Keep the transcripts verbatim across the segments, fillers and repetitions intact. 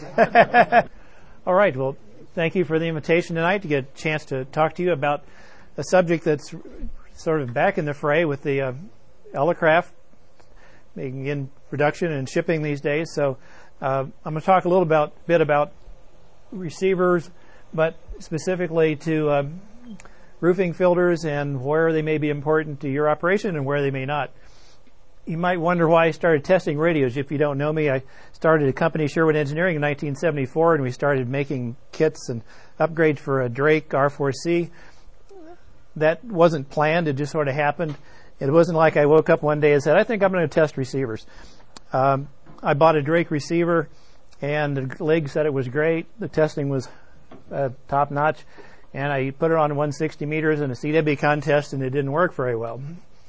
All right. Well, thank you for the invitation tonight to get a chance to talk to you about a subject that's sort of back in the fray with the uh, Elecraft being in production and shipping these days. So uh, I'm going to talk a little about, bit about receivers, but specifically to uh, roofing filters and where they may be important to your operation and where they may not. You might wonder why I started testing radios. If you don't know me, I started a company, Sherwood Engineering, in nineteen seventy-four, and we started making kits and upgrades for a Drake R four C. That wasn't planned. It just sort of happened. It wasn't like I woke up one day and said, I think I'm going to test receivers. Um, I bought a Drake receiver, and the league said it was great. The testing was uh, top-notch, and I put it on one sixty meters in a C W contest, and it didn't work very well.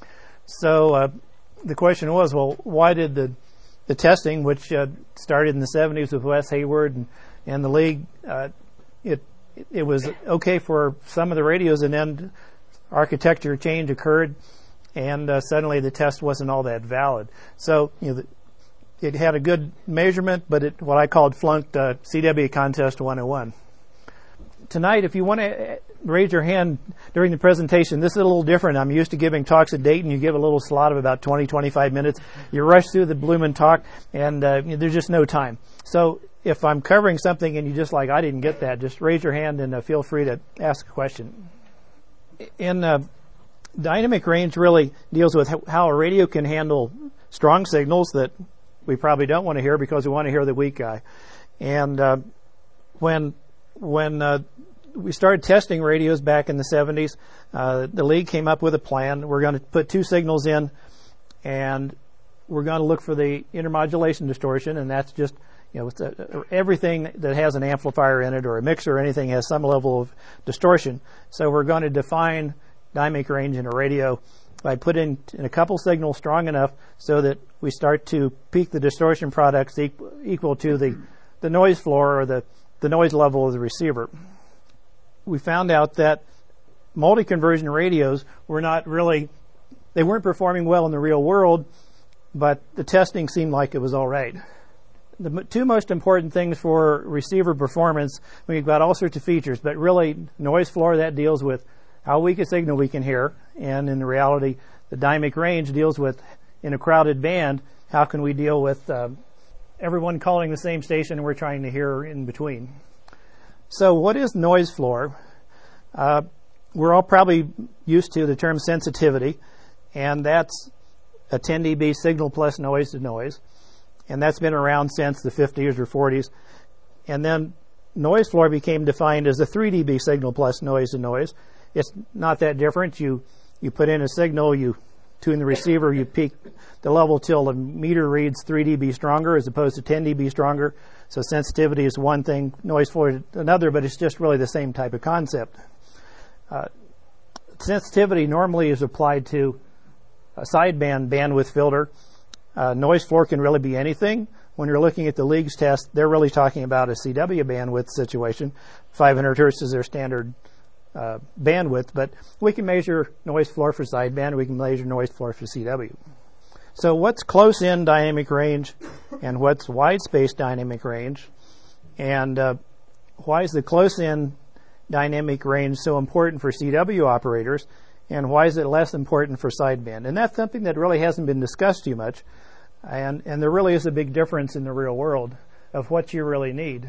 So uh, the question was, well, why did the the testing, which uh, started in the seventies with Wes Hayward and, and the league, uh, it it was okay for some of the radios, and then architecture change occurred, and uh, suddenly the test wasn't all that valid. So you know, the, it had a good measurement, but it what I called flunked uh, C W contest one oh one. Tonight, if you want to raise your hand during the presentation, this is a little different. I'm used to giving talks at Dayton. You give a little slot of about twenty, twenty-five minutes. You rush through the bloomin' talk, and uh, there's just no time. So if I'm covering something and you just like, I didn't get that, just raise your hand and uh, feel free to ask a question. In uh, dynamic range really deals with how a radio can handle strong signals that we probably don't want to hear because we want to hear the weak guy. And uh, when when uh, we started testing radios back in the seventies, uh, the league came up with a plan. We're going to put two signals in, and we're going to look for the intermodulation distortion, and that's just, you know, it's a, everything that has an amplifier in it or a mixer or anything has some level of distortion. So we're going to define dynamic range in a radio by putting in a couple signals strong enough so that we start to peak the distortion products equal, equal to the, the noise floor or the, the noise level of the receiver. We found out that multi-conversion radios were not really, they weren't performing well in the real world, but the testing seemed like it was all right. The two most important things for receiver performance, we've got all sorts of features, but really noise floor, that deals with how weak a signal we can hear, and in reality, the dynamic range deals with, in a crowded band, how can we deal with uh, everyone calling the same station and we're trying to hear in between. So what is noise floor? Uh, we're all probably used to the term sensitivity, and that's a ten D B signal plus noise to noise. And that's been around since the fifties or forties. And then noise floor became defined as a three D B signal plus noise to noise. It's not that different. You you put in a signal, you tune the receiver, you peak the level till the meter reads three D B stronger as opposed to ten D B stronger. So sensitivity is one thing, noise floor is another, but it's just really the same type of concept. Uh, sensitivity normally is applied to a sideband bandwidth filter. Uh, noise floor can really be anything. When you're looking at the league's test, they're really talking about a C W bandwidth situation. five hundred hertz is their standard uh, bandwidth, but we can measure noise floor for sideband. We can measure noise floor for C W. So what's close-in dynamic range and what's wide-space dynamic range? And uh, why is the close-in dynamic range so important for C W operators? And why is it less important for sideband? And that's something that really hasn't been discussed too much. And, and there really is a big difference in the real world of what you really need.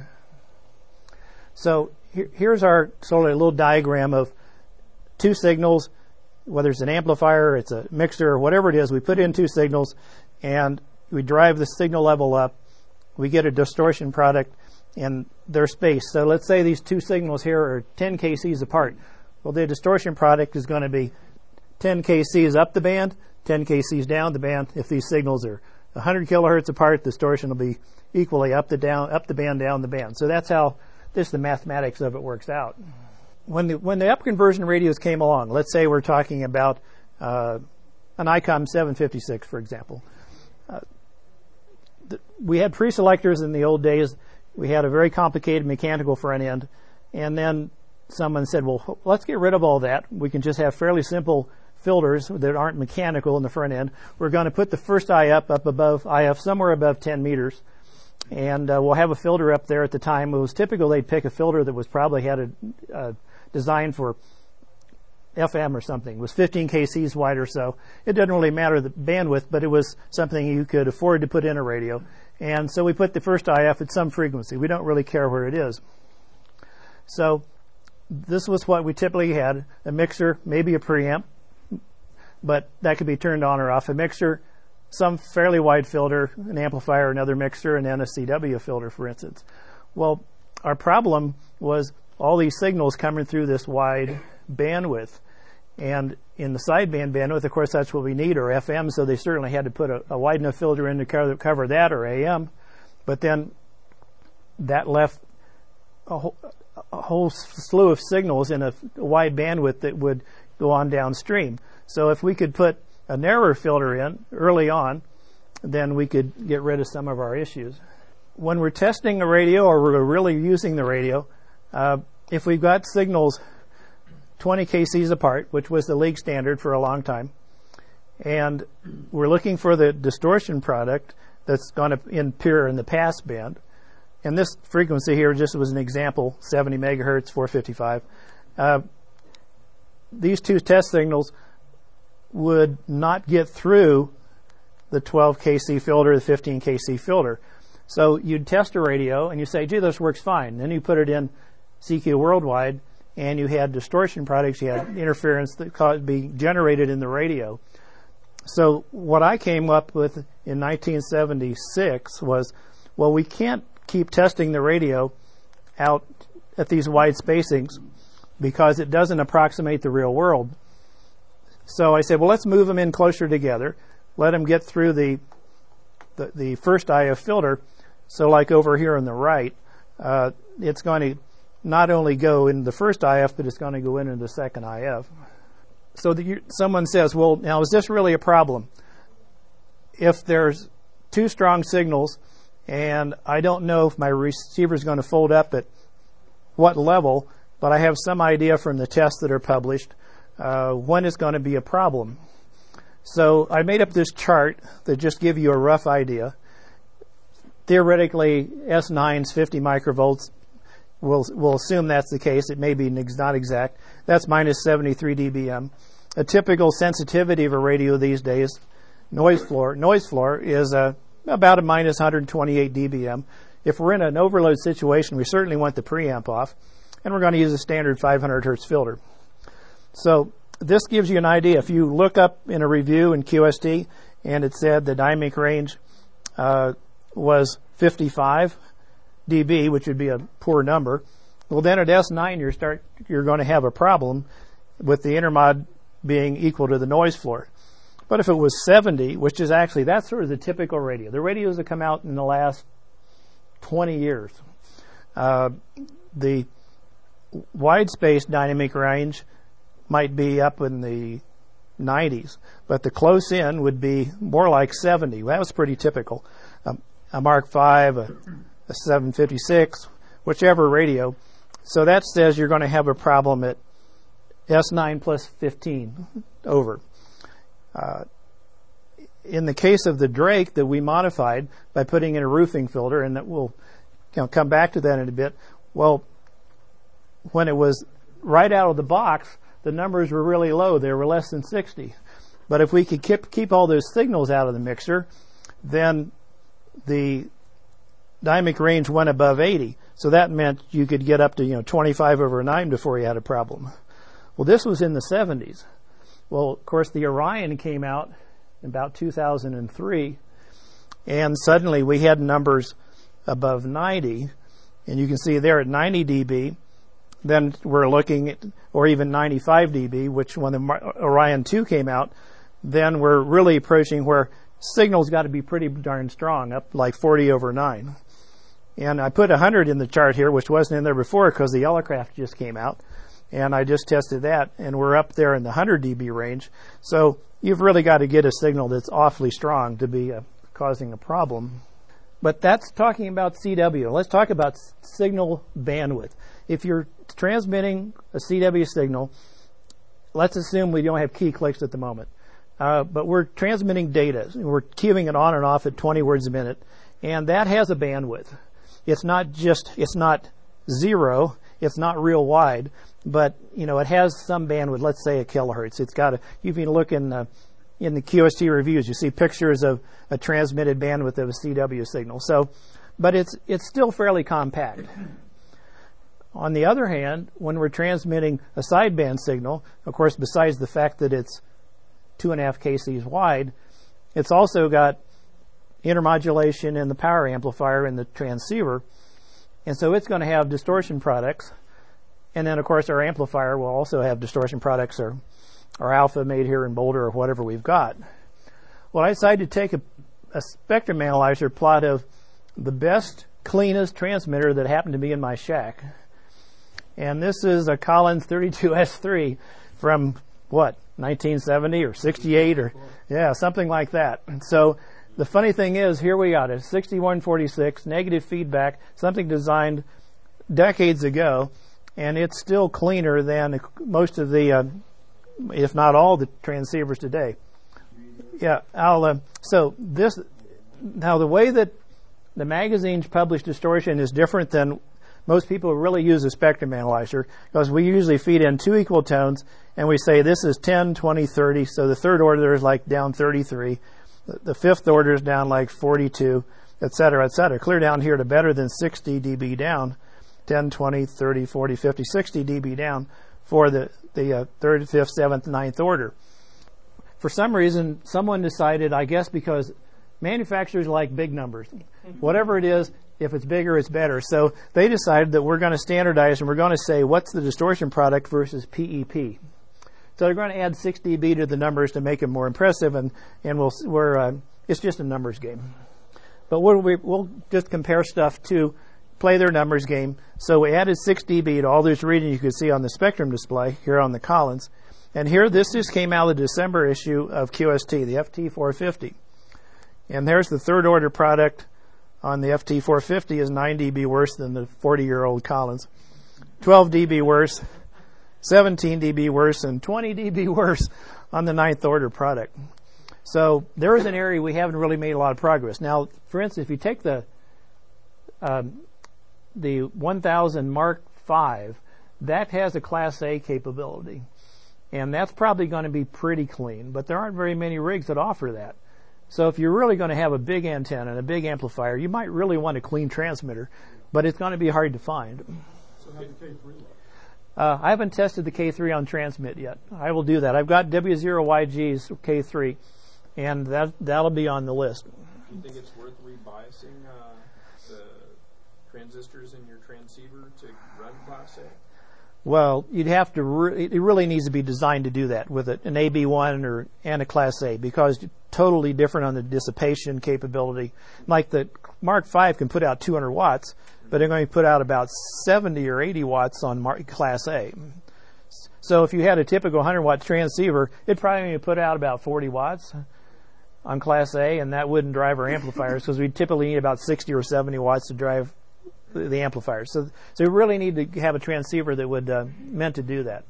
So here, here's our sort of little diagram of two signals, whether it's an amplifier, it's a mixer, or whatever it is. We put in two signals, and we drive the signal level up. We get a distortion product in their space. So let's say these two signals here are ten K Cs apart. Well, the distortion product is going to be ten K Cs up the band, ten K Cs down the band. If these signals are one hundred kilohertz apart, the distortion will be equally up the down, up the band, down the band. So that's how this the mathematics of it works out. When the when the upconversion radios came along, let's say we're talking about uh, an ICOM seven fifty-six, for example. Uh, the, we had pre-selectors in the old days. We had a very complicated mechanical front end, and then someone said, well, let's get rid of all that. We can just have fairly simple filters that aren't mechanical in the front end. We're going to put the first I up up above I F somewhere above ten meters, and uh, we'll have a filter up there. At the time, it was typical they'd pick a filter that was probably had a uh, designed for F M or something. It was fifteen K Cs wide or so. It didn't really matter the bandwidth, but it was something you could afford to put in a radio. And so we put the first I F at some frequency. We don't really care where it is. So this was what we typically had: a mixer, maybe a preamp, but that could be turned on or off. A mixer, some fairly wide filter, an amplifier, another mixer, and then a C W filter, for instance. Well, our problem was all these signals coming through this wide bandwidth. And in the sideband bandwidth, of course, that's what we need, or F M, so they certainly had to put a, a wide enough filter in to cover, cover that, or A M. But then that left a whole, a whole slew of signals in a wide bandwidth that would go on downstream. So if we could put a narrower filter in early on, then we could get rid of some of our issues. When we're testing a radio, or we're really using the radio, uh, if we've got signals twenty K Cs apart, which was the league standard for a long time, and we're looking for the distortion product that's going to appear in the pass band, and this frequency here just was an example, seventy megahertz, four fifty-five. Uh, these two test signals would not get through the twelve K C filter, the fifteen K C filter. So you'd test a radio and you say, gee, this works fine. Then you put it in C Q Worldwide, and you had distortion products, you had interference that caused being generated in the radio. So what I came up with in nineteen seventy-six was, well, we can't keep testing the radio out at these wide spacings because it doesn't approximate the real world. So I said, well, let's move them in closer together. Let them get through the the, the first I F filter. So like over here on the right, uh, it's going to not only go in the first I F, but it's going to go into the second I F. So that you, someone says, well, now is this really a problem? If there's two strong signals and I don't know if my receiver is going to fold up at what level, but I have some idea from the tests that are published uh, when it's going to be a problem. So I made up this chart that just give you a rough idea. Theoretically, S nine's fifty microvolts. We'll, we'll assume that's the case. It may be not exact. That's minus seventy-three D B M. A typical sensitivity of a radio these days, noise floor, noise floor is uh, about a minus one hundred twenty-eight D B M. If we're in an overload situation, we certainly want the preamp off, and we're going to use a standard five hundred hertz filter. So this gives you an idea. If you look up in a review in Q S T and it said the dynamic range uh, was fifty-five D B, which would be a poor number, well then at S nine you're start you're going to have a problem with the intermod being equal to the noise floor. But if it was seventy, which is actually, that's sort of the typical radio. The radios that come out in the last twenty years. Uh, the wide space dynamic range might be up in the nineties, but the close in would be more like seventy. That was pretty typical. Um, a Mark five, a, a seven fifty-six, whichever radio. So that says you're going to have a problem at S nine plus fifteen over. Uh, in the case of the Drake that we modified by putting in a roofing filter, and that we'll you know, come back to that in a bit, well, when it was right out of the box, the numbers were really low. They were less than sixty. But if we could keep, keep all those signals out of the mixer, then the dynamic range went above eighty. So that meant you could get up to you know twenty-five over nine before you had a problem. Well, this was in the seventies. Well, of course, the Orion came out in about two thousand three, and suddenly we had numbers above ninety, and you can see there at ninety D B. Then we're looking at, or even ninety-five D B, which when the Orion two came out, then we're really approaching where signal's got to be pretty darn strong, up like forty over nine. And I put one hundred in the chart here, which wasn't in there before because the Elecraft just came out. And I just tested that, and we're up there in the one hundred D B range. So you've really got to get a signal that's awfully strong to be uh, causing a problem. But that's talking about C W. Let's talk about s- signal bandwidth. If you're transmitting a C W signal, let's assume we don't have key clicks at the moment. Uh, but we're transmitting data. We're queuing it on and off at twenty words a minute. And that has a bandwidth. It's not just, it's not zero, it's not real wide, but, you know, it has some bandwidth, let's say a kilohertz. It's got a, you can look in the, in the Q S T reviews, you see pictures of a transmitted bandwidth of a C W signal. So, but it's, it's still fairly compact. On the other hand, when we're transmitting a sideband signal, of course, besides the fact that it's two and a half K Cs wide, it's also got intermodulation in the power amplifier in the transceiver. And so it's going to have distortion products. And then, of course, our amplifier will also have distortion products, or, or alpha made here in Boulder, or whatever we've got. Well, I decided to take a, a spectrum analyzer plot of the best, cleanest transmitter that happened to be in my shack. And this is a Collins thirty-two S three from, what, nineteen seventy or sixty-eight, or, yeah, something like that. And so the funny thing is, here we got it, sixty-one forty-six, negative feedback, something designed decades ago, and it's still cleaner than most of the, uh, if not all, the transceivers today. Yeah, I'll, uh, so this, now the way that the magazines publish distortion is different than most people really use a spectrum analyzer, because we usually feed in two equal tones and we say this is ten, twenty, thirty. So the third order is like down thirty-three. The fifth order is down like forty-two, et cetera, et cetera. Clear down here to better than sixty dB down, ten, twenty, thirty, forty, fifty, sixty dB down for the, the uh, third, fifth, seventh, ninth order. For some reason, someone decided, I guess because manufacturers like big numbers. Whatever it is, if it's bigger, it's better. So they decided that we're going to standardize and we're going to say what's the distortion product versus P E P. So they're going to add six dB to the numbers to make it more impressive, and and we'll we're uh, it's just a numbers game. But we'll we, we'll just compare stuff to play their numbers game. So we added six dB to all those readings you could see on the spectrum display here on the Collins, and here this just came out of the December issue of Q S T, the F T four fifty, and there's the third order product. On the F T four fifty is nine dB worse than the forty-year-old Collins, twelve dB worse, seventeen dB worse, and twenty dB worse on the ninth order product. So there is an area we haven't really made a lot of progress. Now, for instance, if you take the um, the one thousand Mark five, that has a Class A capability, and that's probably going to be pretty clean. But there aren't very many rigs that offer that. So if you're really going to have a big antenna and a big amplifier, you might really want a clean transmitter, but it's going to be hard to find. So how's the K three look? Uh, I haven't tested the K three on transmit yet. I will do that. I've got W zero Y G's K three, and that, that'll be on the list. Do you think it's worth rebiasing uh, the transistors in your transceiver to run Class A? Well, you'd have to, re- it really needs to be designed to do that with it, an A B one or and a Class A, because it's totally different on the dissipation capability. Like the Mark five can put out two hundred watts, but they're going to put out about seventy or eighty watts on Mark, Class A. So if you had a typical one hundred watt transceiver, it'd probably only put out about forty watts on Class A, and that wouldn't drive our amplifiers, because we typically need about sixty or seventy watts to drive the amplifiers. So, so we really need to have a transceiver that would uh, meant to do that.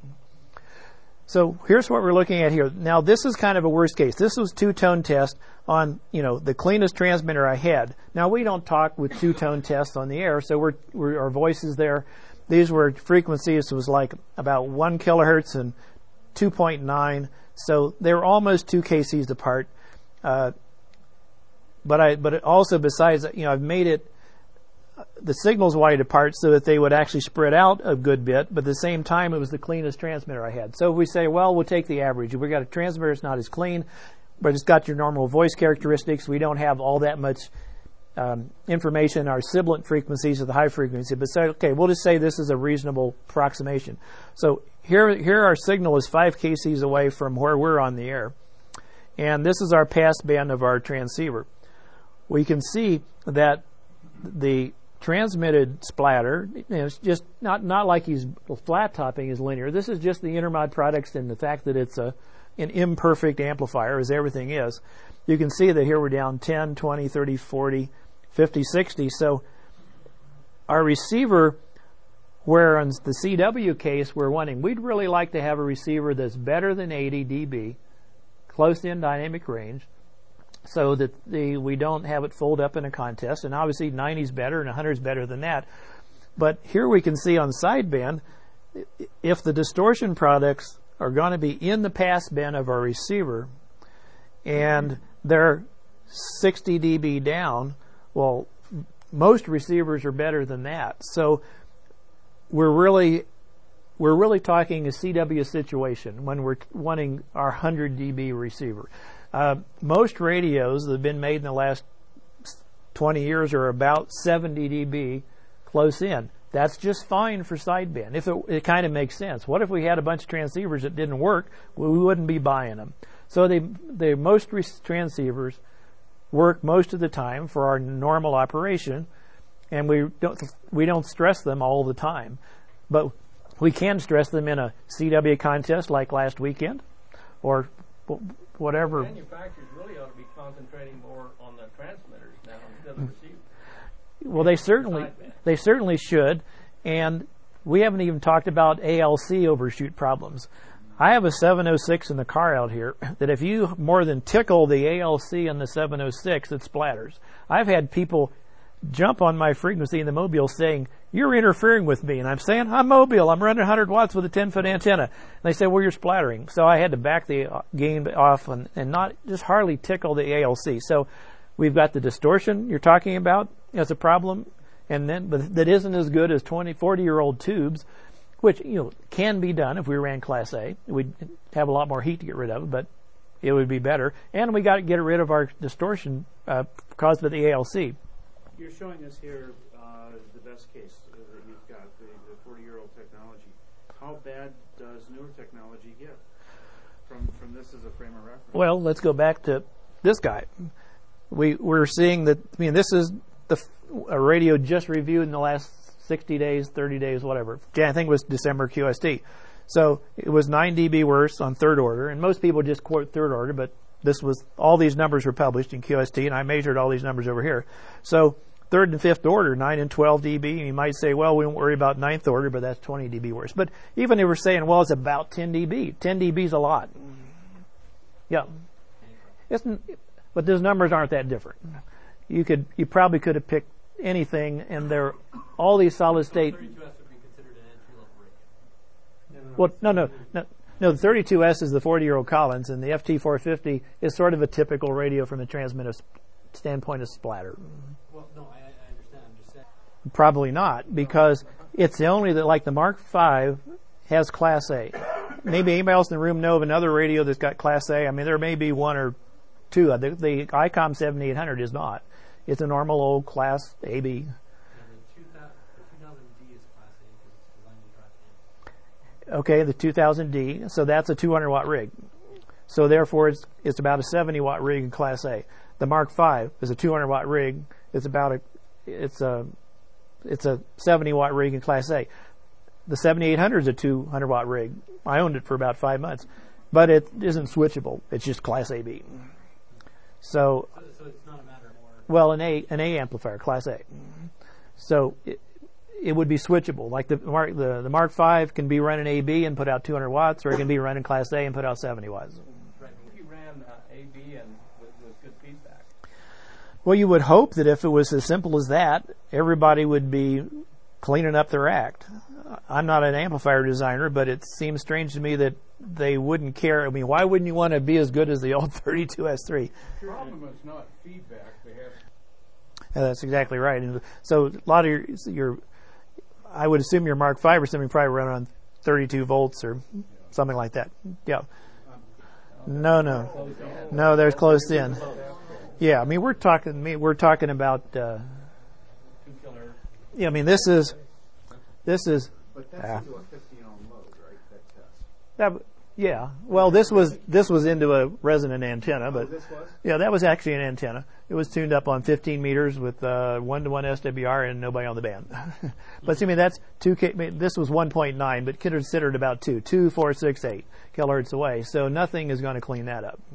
So here's what we're looking at here. Now this is kind of a worst case. This was two-tone test on, you know, the cleanest transmitter I had. Now we don't talk with two-tone tests on the air, so we're, we're our voice is there. These were frequencies. It was like about one kilohertz and two point nine. So they were almost two K Cs apart. Uh, but I, but it also besides, you know, I've made it the signals wide apart so that they would actually spread out a good bit, but at the same time it was the cleanest transmitter I had. So we say, well, we'll take the average. If we got a transmitter that's not as clean, but it's got your normal voice characteristics, we don't have all that much um, information, our sibilant frequencies of the high frequency, but say, okay, we'll just say this is a reasonable approximation. So here, here our signal is five K Cs away from where we're on the air, and this is our pass band of our transceiver. We can see that the transmitted splatter, you know, it's just not not like he's flat topping is linear. This is just the intermod products and the fact that it's a an imperfect amplifier, as everything is. You can see that here we're down ten, twenty, thirty, forty, fifty, sixty. So our receiver, where in the C W case we're wanting, we'd really like to have a receiver that's better than eighty dB, close in dynamic range, so that the we don't have it fold up in a contest. And obviously ninety is better and one hundred is better than that. But here we can see on sideband, if the distortion products are going to be in the passband of our receiver and they're sixty D B down, well, most receivers are better than that. So we're really we're really talking a C W situation when we're wanting our one hundred D B receiver. Uh, most radios that have been made in the last twenty years are about seventy D B close in. That's just fine for sideband. If it, it kind of makes sense. What if we had a bunch of transceivers that didn't work? Well, we wouldn't be buying them. So they, they most re- transceivers work most of the time for our normal operation, and we don't we don't stress them all the time. But we can stress them in a C W contest like last weekend, or whatever. Manufacturers really ought to be concentrating more on the transmitters now instead of the receivers. Well, they certainly they certainly should, and we haven't even talked about A L C overshoot problems. I have a seven oh six in the car out here that if you more than tickle the A L C in the seven oh six, it splatters. I've had people jump on my frequency in the Mobile saying, "You're interfering with me," and I'm saying, "I'm Mobile. I'm running one hundred watts with a ten foot antenna." And they say, "Well, you're splattering." So I had to back the gain off and, and not just hardly tickle the A L C. So we've got the distortion you're talking about as a problem, and then but that isn't as good as twenty, forty year old tubes, which you know can be done if we ran Class A. We'd have a lot more heat to get rid of, but it would be better. And we got to get rid of our distortion uh, caused by the A L C. You're showing us here uh, the best case uh, that you've got, the forty year old technology. How bad does newer technology get from from this as a frame of reference? Well, let's go back to this guy. We we're seeing that. I mean, this is the a radio just reviewed in the last sixty days, thirty days, whatever. I think it was December Q S T. So it was nine D B worse on third order, and most people just quote third order, but this was all these numbers were published in Q S T, and I measured all these numbers over here. So third and fifth order, nine and twelve D B, and you might say, well, we won't worry about ninth order, but that's twenty D B worse. But even if we're saying, well, it's about ten D B. ten D B is a lot. Yeah. Isn't, but those numbers aren't that different. You could, you probably could have picked anything, and they're all these solid state. thirty-two S would be considered an entry level radio. Well, no, no, no, no. The thirty-two S is the forty-year-old Collins, and the F T four fifty is sort of a typical radio from the transmitter standpoint of splatter. Well, no, I, I understand. I'm just saying. Probably not, because it's the only that, like the Mark five, has Class A. Maybe anybody else in the room know of another radio that's got Class A? I mean, there may be one or two. The, the ICOM seventy-eight hundred is not. It's a normal old Class A B. Yeah, the two thousand D is Class A because it's designed to drive in. Okay, the two thousand D, so that's a two hundred watt rig. So therefore, it's it's about a seventy watt rig in Class A. The Mark five is a two hundred watt rig. It's about a it's a it's a seventy watt rig in Class A. The seventy-eight hundred is a two hundred watt rig. I owned it for about five months, but it isn't switchable. It's just Class A B. So, So, so it's not a matter of more. well, an A an A amplifier, Class A. So it, it would be switchable. Like the Mark the, the Mark five can be running A B and put out two hundred watts, or it can be running Class A and put out seventy watts. Right. If you ran uh, A B and with, with good feedback. Well, you would hope that if it was as simple as that, everybody would be cleaning up their act. I'm not an amplifier designer, but it seems strange to me that they wouldn't care. I mean, why wouldn't you want to be as good as the old thirty-two S three? The problem is not feedback. They have. Yeah, that's exactly right. And so a lot of your, your, I would assume your Mark five or something probably run on thirty-two volts or something like that. Yeah. No, no, no. There's close in. Yeah, I mean we're talking. Me, we're talking about. Uh, yeah, I mean this is, this is. But that's uh, into a fifty ohm load, right? That test. That, yeah. Well, this was this was into a resonant antenna, but Oh, this was? yeah, that was actually an antenna. It was tuned up on fifteen meters with uh, one to one S W R and nobody on the band. But see, I mean that's two K. I mean, this was one point nine, but considered about two, two, four, six, eight kilohertz away. So nothing is going to clean that up.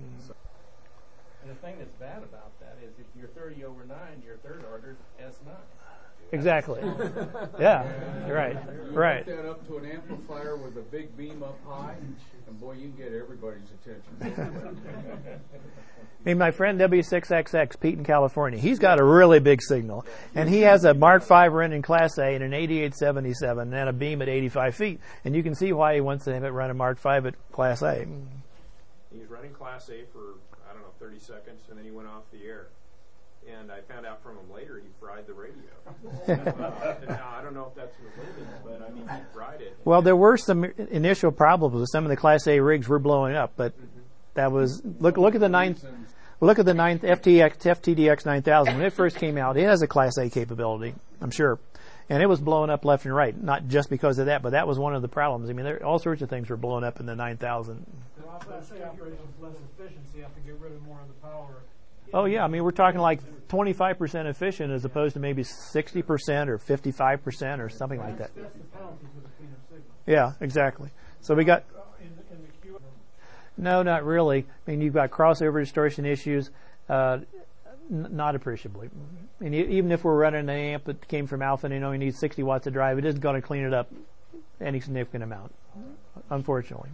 And the thing that's bad about that is if you're thirty over nine, your third order is S nine. exactly. Yeah, you're right, You right. hook that up to an amplifier with a big beam up high, and boy, you can get everybody's attention. I mean, my friend W six X X, Pete in California, he's got a really big signal. And he has a Mark five run in Class A and an eighty-eight seventy-seven and a beam at eighty-five feet. And you can see why he wants to have it run a Mark five at Class A. He was running Class A for, I don't know, thirty seconds, and then he went off the air. And I found out from him later he fried the radio. uh, and now, I don't know if that's related, but I mean, he fried it. Well, there were some initial problems with some of the Class A rigs were blowing up, but that was, look look at the ninth, look at the ninth F T X, F T D X nine thousand. When it first came out, it has a Class A capability, I'm sure. And it was blowing up left and right, not just because of that, but that was one of the problems. I mean, there, all sorts of things were blowing up in the nine thousand. Well, Class A operations less efficiency, you have to get rid of more of the power. Oh, yeah. I mean, we're talking like twenty-five percent efficient as opposed to maybe sixty percent or fifty-five percent or something like that. That's the penalty for the cleaner signal. Yeah, exactly. So we got, In the, in the queue, no, not really. I mean, you've got crossover distortion issues, uh, n- not appreciably. And e- even if we're running an amp that came from Alpha and you know you need sixty watts of drive, it isn't going to clean it up any significant amount, unfortunately.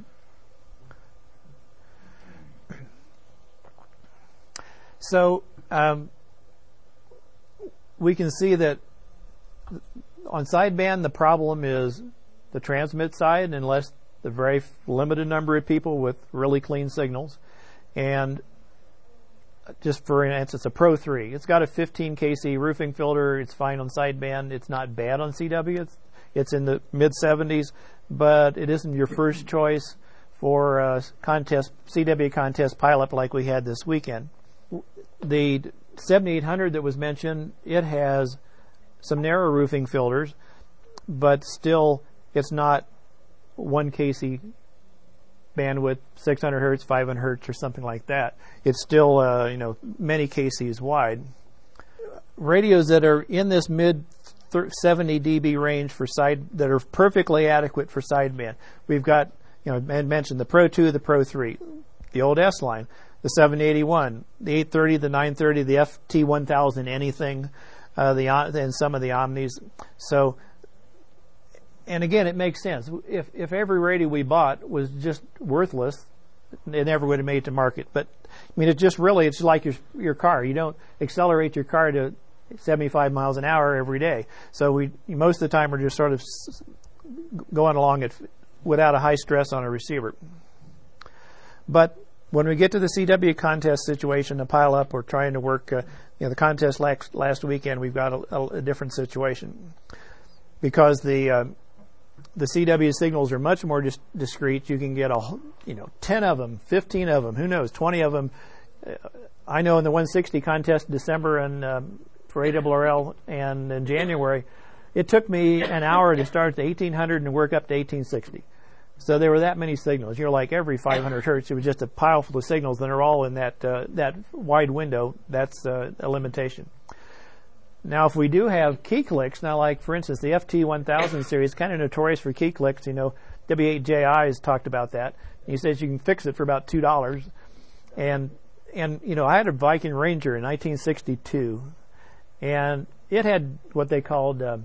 So um, we can see that on sideband the problem is the transmit side, unless the very limited number of people with really clean signals. And just for instance, a Pro three. It's got a fifteen K C roofing filter. It's fine on sideband. It's not bad on C W. It's, it's in the mid seventies, but it isn't your first choice for uh, contest C W contest pileup like we had this weekend. The seventy-eight hundred that was mentioned, it has some narrow roofing filters, but still it's not one K C bandwidth, six hundred hertz, five hundred hertz, or something like that. It's still, uh, you know, many K Cs wide. Radios that are in this mid seventy dB range for side, that are perfectly adequate for sideband. We've got, you know, I mentioned the Pro two, the Pro three, the old S line, the seven eighty-one, the eight thirty, the nine thirty, the F T one thousand, anything, uh, the and some of the Omnis. So, and again, it makes sense. If if every radio we bought was just worthless, it never would have made it to market. But I mean, it just really, it's like your your car. You don't accelerate your car to seventy-five miles an hour every day. So we most of the time we're just sort of going along it without a high stress on a receiver. But when we get to the C W contest situation, the pile up, we're trying to work. Uh, you know, the contest last last weekend, we've got a, a, a different situation because the uh, the C W signals are much more dis- discrete. You can get a you know ten of them, fifteen of them, who knows, twenty of them. Uh, I know in the one sixty contest in December and um, for A R R L and in January, it took me an hour to start at the eighteen hundred and work up to eighteen sixty. So there were that many signals. You're like every five hundred hertz, it was just a pile full of signals, and they're all in that uh, that wide window. That's uh, a limitation. Now, if we do have key clicks, now like for instance, the F T one thousand series, kind of notorious for key clicks. You know, W eight J I has talked about that. He says you can fix it for about two dollars, and and you know, I had a Viking Ranger in nineteen sixty-two, and it had what they called uh,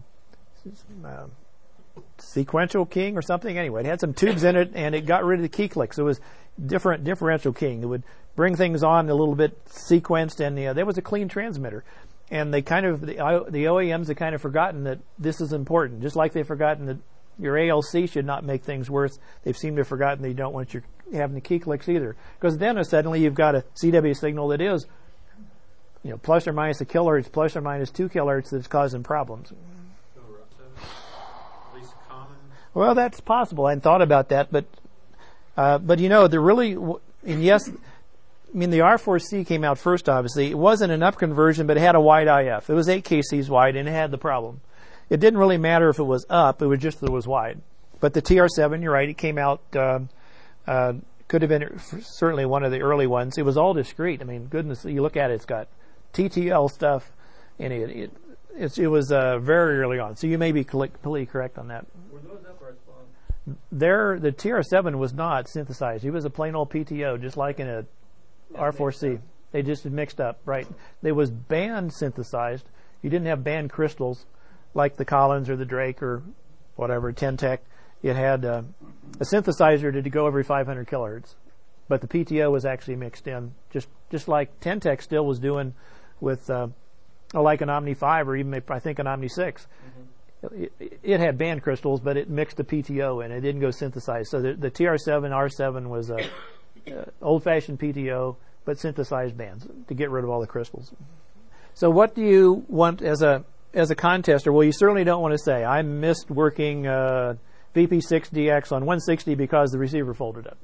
uh, sequential keying or something. Anyway, it had some tubes in it, and it got rid of the key clicks. It was different differential keying. It would bring things on a little bit sequenced, and uh, there was a clean transmitter. And they kind of, the, the O E Ms have kind of forgotten that this is important. Just like they've forgotten that your A L C should not make things worse, they've seemed to have forgotten that you don't want your having the key clicks either. Because then uh, suddenly you've got a C W signal that is, you know, plus or minus a kilohertz, plus or minus two kilohertz that's causing problems. So, uh, at least common. Well, that's possible. I hadn't thought about that, but uh, but you know, they're really, and yes, I mean, the R four C came out first, obviously. It wasn't an up conversion, but it had a wide I F. It was eight K Cs wide, and it had the problem. It didn't really matter if it was up. It was just that it was wide. But the T R seven, you're right, it came out, uh, uh, could have been certainly one of the early ones. It was all discrete. I mean, goodness, you look at it, it's got T T L stuff in it. It, it's, it was uh, very early on. So you may be completely correct on that. were those uprights on? There, the T R seven was not synthesized. It was a plain old P T O, just like in a R four C. They just mixed up, right? They was band synthesized. You didn't have band crystals. like the Collins or the Drake or whatever, Ten-Tec, it had uh, a synthesizer to go every five hundred kilohertz. But the P T O was actually mixed in, just just like Ten-Tec still was doing with uh, like an Omni five or even I think an Omni six. Mm-hmm. It, it had band crystals, but it mixed the P T O in. It didn't go synthesized. So the, the T R seven, R seven was a uh, old-fashioned P T O, but synthesized bands to get rid of all the crystals. So what do you want as a as a contester? Well, you certainly don't want to say, I missed working uh, V P six D X on one sixty because the receiver folded up.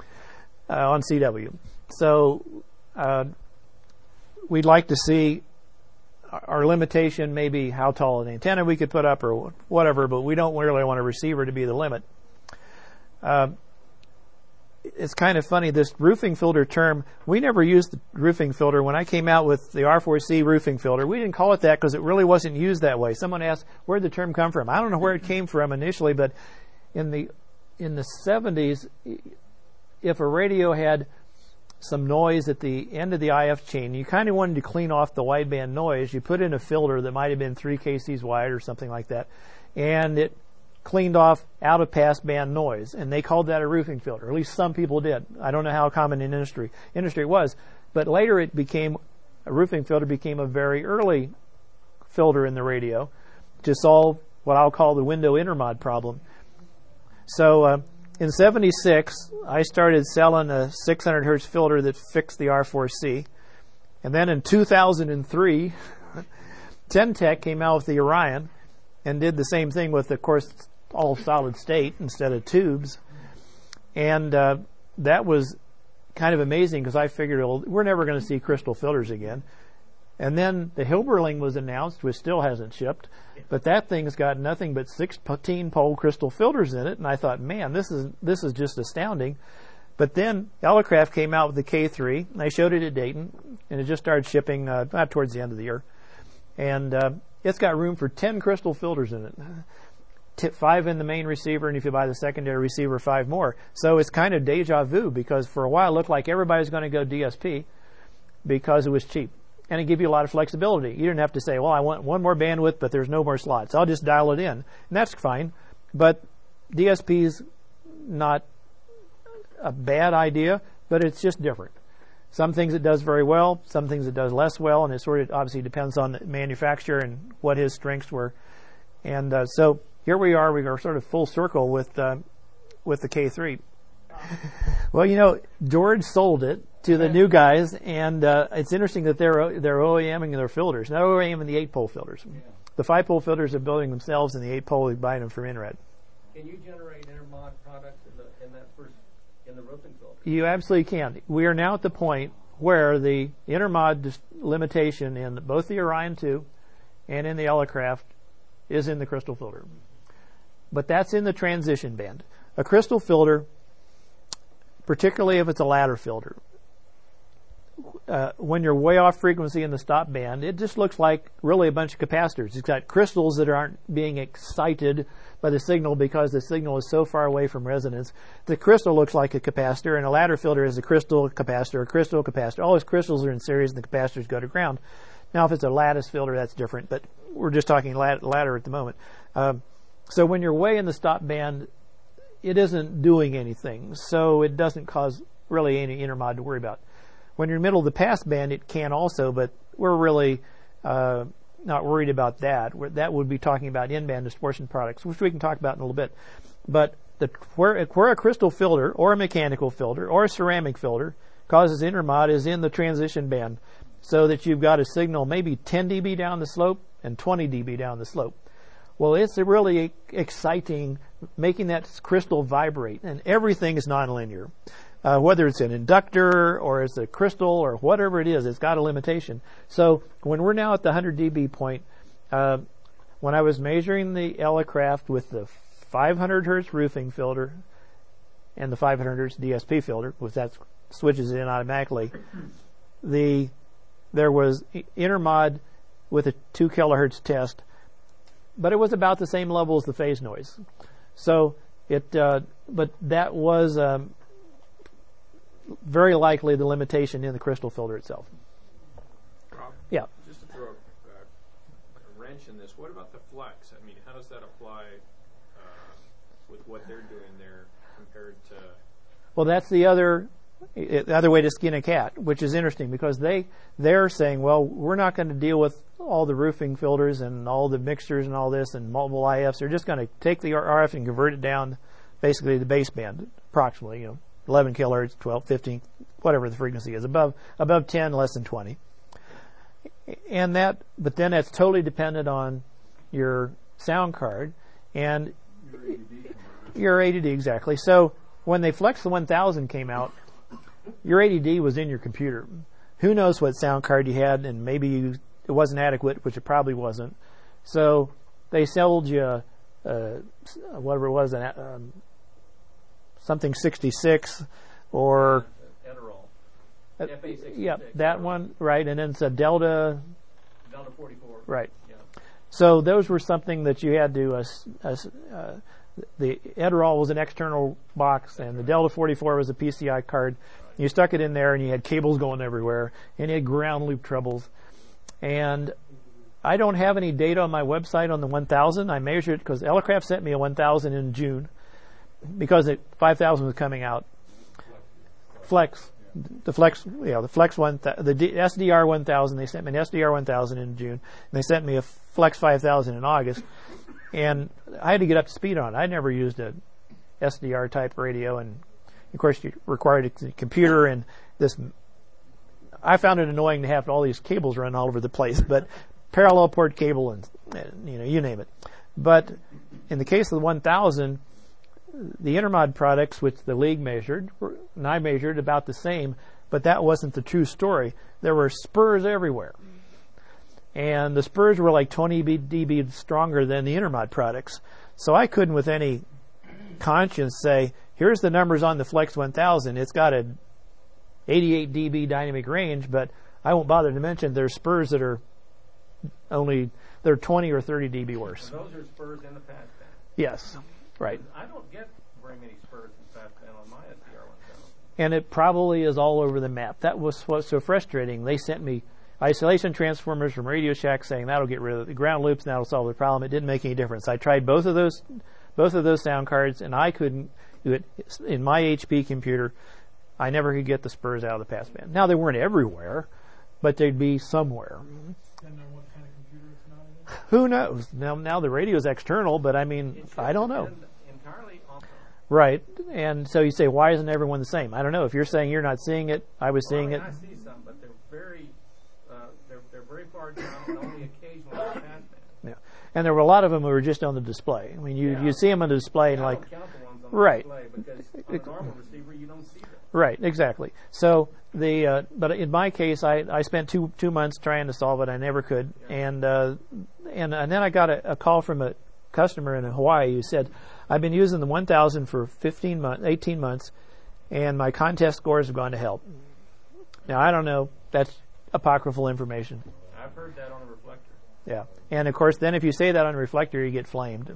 Uh, on C W. So uh, we'd like to see our limitation, maybe how tall an antenna we could put up or whatever, but we don't really want a receiver to be the limit. Uh, it's kind of funny, this roofing filter term, we never used the roofing filter. When I came out with the R four C roofing filter, we didn't call it that because it really wasn't used that way. Someone asked, where did the term come from? I don't know where it came from initially, but in the in the seventies, if a radio had some noise at the end of the I F chain, you kind of wanted to clean off the wideband noise. You put in a filter that might have been three K Cs wide or something like that, and it cleaned off out of passband noise, and they called that a roofing filter. At least some people did. I don't know how common in industry industry it was, but later it became a roofing filter became a very early filter in the radio to solve what I'll call the window intermod problem. So. Uh, In seventy-six, I started selling a six hundred hertz filter that fixed the R four C. And then in two thousand three, Ten-Tec came out with the Orion and did the same thing with, of course, all solid state instead of tubes. And uh, that was kind of amazing because I figured, well, we're never going to see crystal filters again. And then the Hilberling was announced, which still hasn't shipped, but that thing's got nothing but sixteen pole crystal filters in it, and I thought, man, this is this is just astounding. But then Elecraft came out with the K three, and I showed it at Dayton, and it just started shipping uh, not towards the end of the year. And uh, it's got room for ten crystal filters in it. Tip five in the main receiver, and if you buy the secondary receiver, five more. So it's kind of deja vu, because for a while it looked like everybody was going to go D S P because it was cheap. And it gave you a lot of flexibility. You didn't have to say, well, I want one more bandwidth, but there's no more slots. I'll just dial it in. And that's fine. But D S P's not a bad idea, but it's just different. Some things it does very well, some things it does less well, and it sort of obviously depends on the manufacturer and what his strengths were. And uh, so here we are. We are sort of full circle with uh, with the K three. Well, you know, George sold it to the new guys, and uh, it's interesting that they're they're OEMing their filters. Not OEMing the eight-pole filters. Yeah. The five-pole filters are building themselves, and the eight-pole is buying them from INRAD. Can you generate intermod products in the in that first in the roofing filter? You absolutely can. We are now at the point where the intermod dis- limitation in both the Orion two and in the Elecraft is in the crystal filter, but that's in the transition band. A crystal filter, particularly if it's a ladder filter, uh, when you're way off frequency in the stop band, it just looks like really a bunch of capacitors. It's got crystals that aren't being excited by the signal because the signal is so far away from resonance. The crystal looks like a capacitor, and a ladder filter is a crystal capacitor, a crystal capacitor. All those crystals are in series, and the capacitors go to ground. Now, if it's a lattice filter, that's different, but we're just talking lad- ladder at the moment. Um, so when you're way in the stop band, it isn't doing anything, so it doesn't cause really any intermod to worry about. When you're in the middle of the pass band, it can also, but we're really uh, not worried about that. We're, that would be talking about in-band distortion products, which we can talk about in a little bit. But the, where, where a crystal filter or a mechanical filter or a ceramic filter causes intermod is in the transition band, so that you've got a signal maybe ten decibels down the slope and twenty decibels down the slope. Well, it's really exciting making that crystal vibrate, and everything is nonlinear. Uh, whether it's an inductor or it's a crystal or whatever it is, it's got a limitation. So when we're now at the one hundred decibel point, uh, when I was measuring the Elecraft with the five hundred hertz roofing filter and the five hundred hertz D S P filter, which that switches in automatically, the there was intermod with a two kilohertz test, but it was about the same level as the phase noise. So it, uh, but that was um, very likely the limitation in the crystal filter itself. Rob, yeah. Just to throw a, a wrench mentioned this. What about the flex? I mean, how does that apply uh, with what they're doing there compared to? Well, that's the other the other way to skin a cat, which is interesting because they they're saying, well, we're not going to deal with all the roofing filters and all the mixtures and all this and multiple I Fs. They're just going to take the R F and convert it down, basically the baseband, approximately, you know, eleven kilohertz, twelve, fifteen, whatever the frequency is, above above ten, less than twenty. And that, but then that's totally dependent on your sound card and your A D D, exactly. So when they Flex the one thousand came out, your A D D was in your computer. Who knows what sound card you had, and maybe you, it wasn't adequate, which it probably wasn't. So they sold you uh, whatever it was, an, um, something sixty-six or Adderall. uh, F A sixty-six. yeah, that one, right? And then it's a Delta, Delta forty-four. right? Yeah. So those were something that you had to. Uh, uh, uh, the Adderall was an external box, and the Delta forty-four was a P C I card. You stuck it in there, and you had cables going everywhere, and you had ground loop troubles. And I don't have any data on my website on the one thousand. I measured it because Elecraft sent me a one thousand in June because it, five thousand was coming out. Flex, the Flex, yeah, the Flex one, the D, S D R one thousand. They sent me an S D R one thousand in June, and they sent me a Flex five thousand in August. And I had to get up to speed on it. I never used a S D R type radio, and of course you required a computer and this. I found it annoying to have all these cables run all over the place, but parallel port cable and, you know, you name it. But in the case of the one thousand, the Intermod products, which the league measured, and I measured about the same, but that wasn't the true story. There were spurs everywhere. And the spurs were like twenty decibels stronger than the Intermod products. So I couldn't with any conscience say, here's the numbers on the Flex one thousand. It's got a eighty-eight decibel dynamic range, but I won't bother to mention there's spurs that are only, they're twenty or thirty decibels worse. So those are spurs in the pass band. Yes, right. I don't get very many spurs in pass band on my S D R one thousand. And it probably is all over the map. That was what's so frustrating. They sent me isolation transformers from Radio Shack saying that'll get rid of the ground loops and that'll solve the problem. It didn't make any difference. I tried both of those, both of those sound cards, and I couldn't do it in my H P computer. I never could get the spurs out of the passband. Now they weren't everywhere, but they'd be somewhere. And then what kind of computer it's not in? Who knows? Now, now the radio's external, but I mean, It should I don't know. depend entirely on the Right, and so you say, why isn't everyone the same? I don't know. If you're saying you're not seeing it, I was well, seeing I mean, it. I see some, but they're very, uh, they're they're very far down, and only occasionally on the pass band. Yeah. And there were a lot of them who were just on the display. I mean, you Yeah. you see them on the display and I like, don't count the ones on the Right. display because on a normal receiver you don't see them. right, exactly. So the uh, but in my case, I, I spent two two months trying to solve it. I never could, Yeah. and uh, and and then I got a, a call from a customer in Hawaii who said, I've been using the one thousand for fifteen months, eighteen months, and my contest scores have gone to hell. Now I don't know. That's apocryphal information. I've heard that on a reflector. Yeah, and of course, then if you say that on a reflector, you get flamed.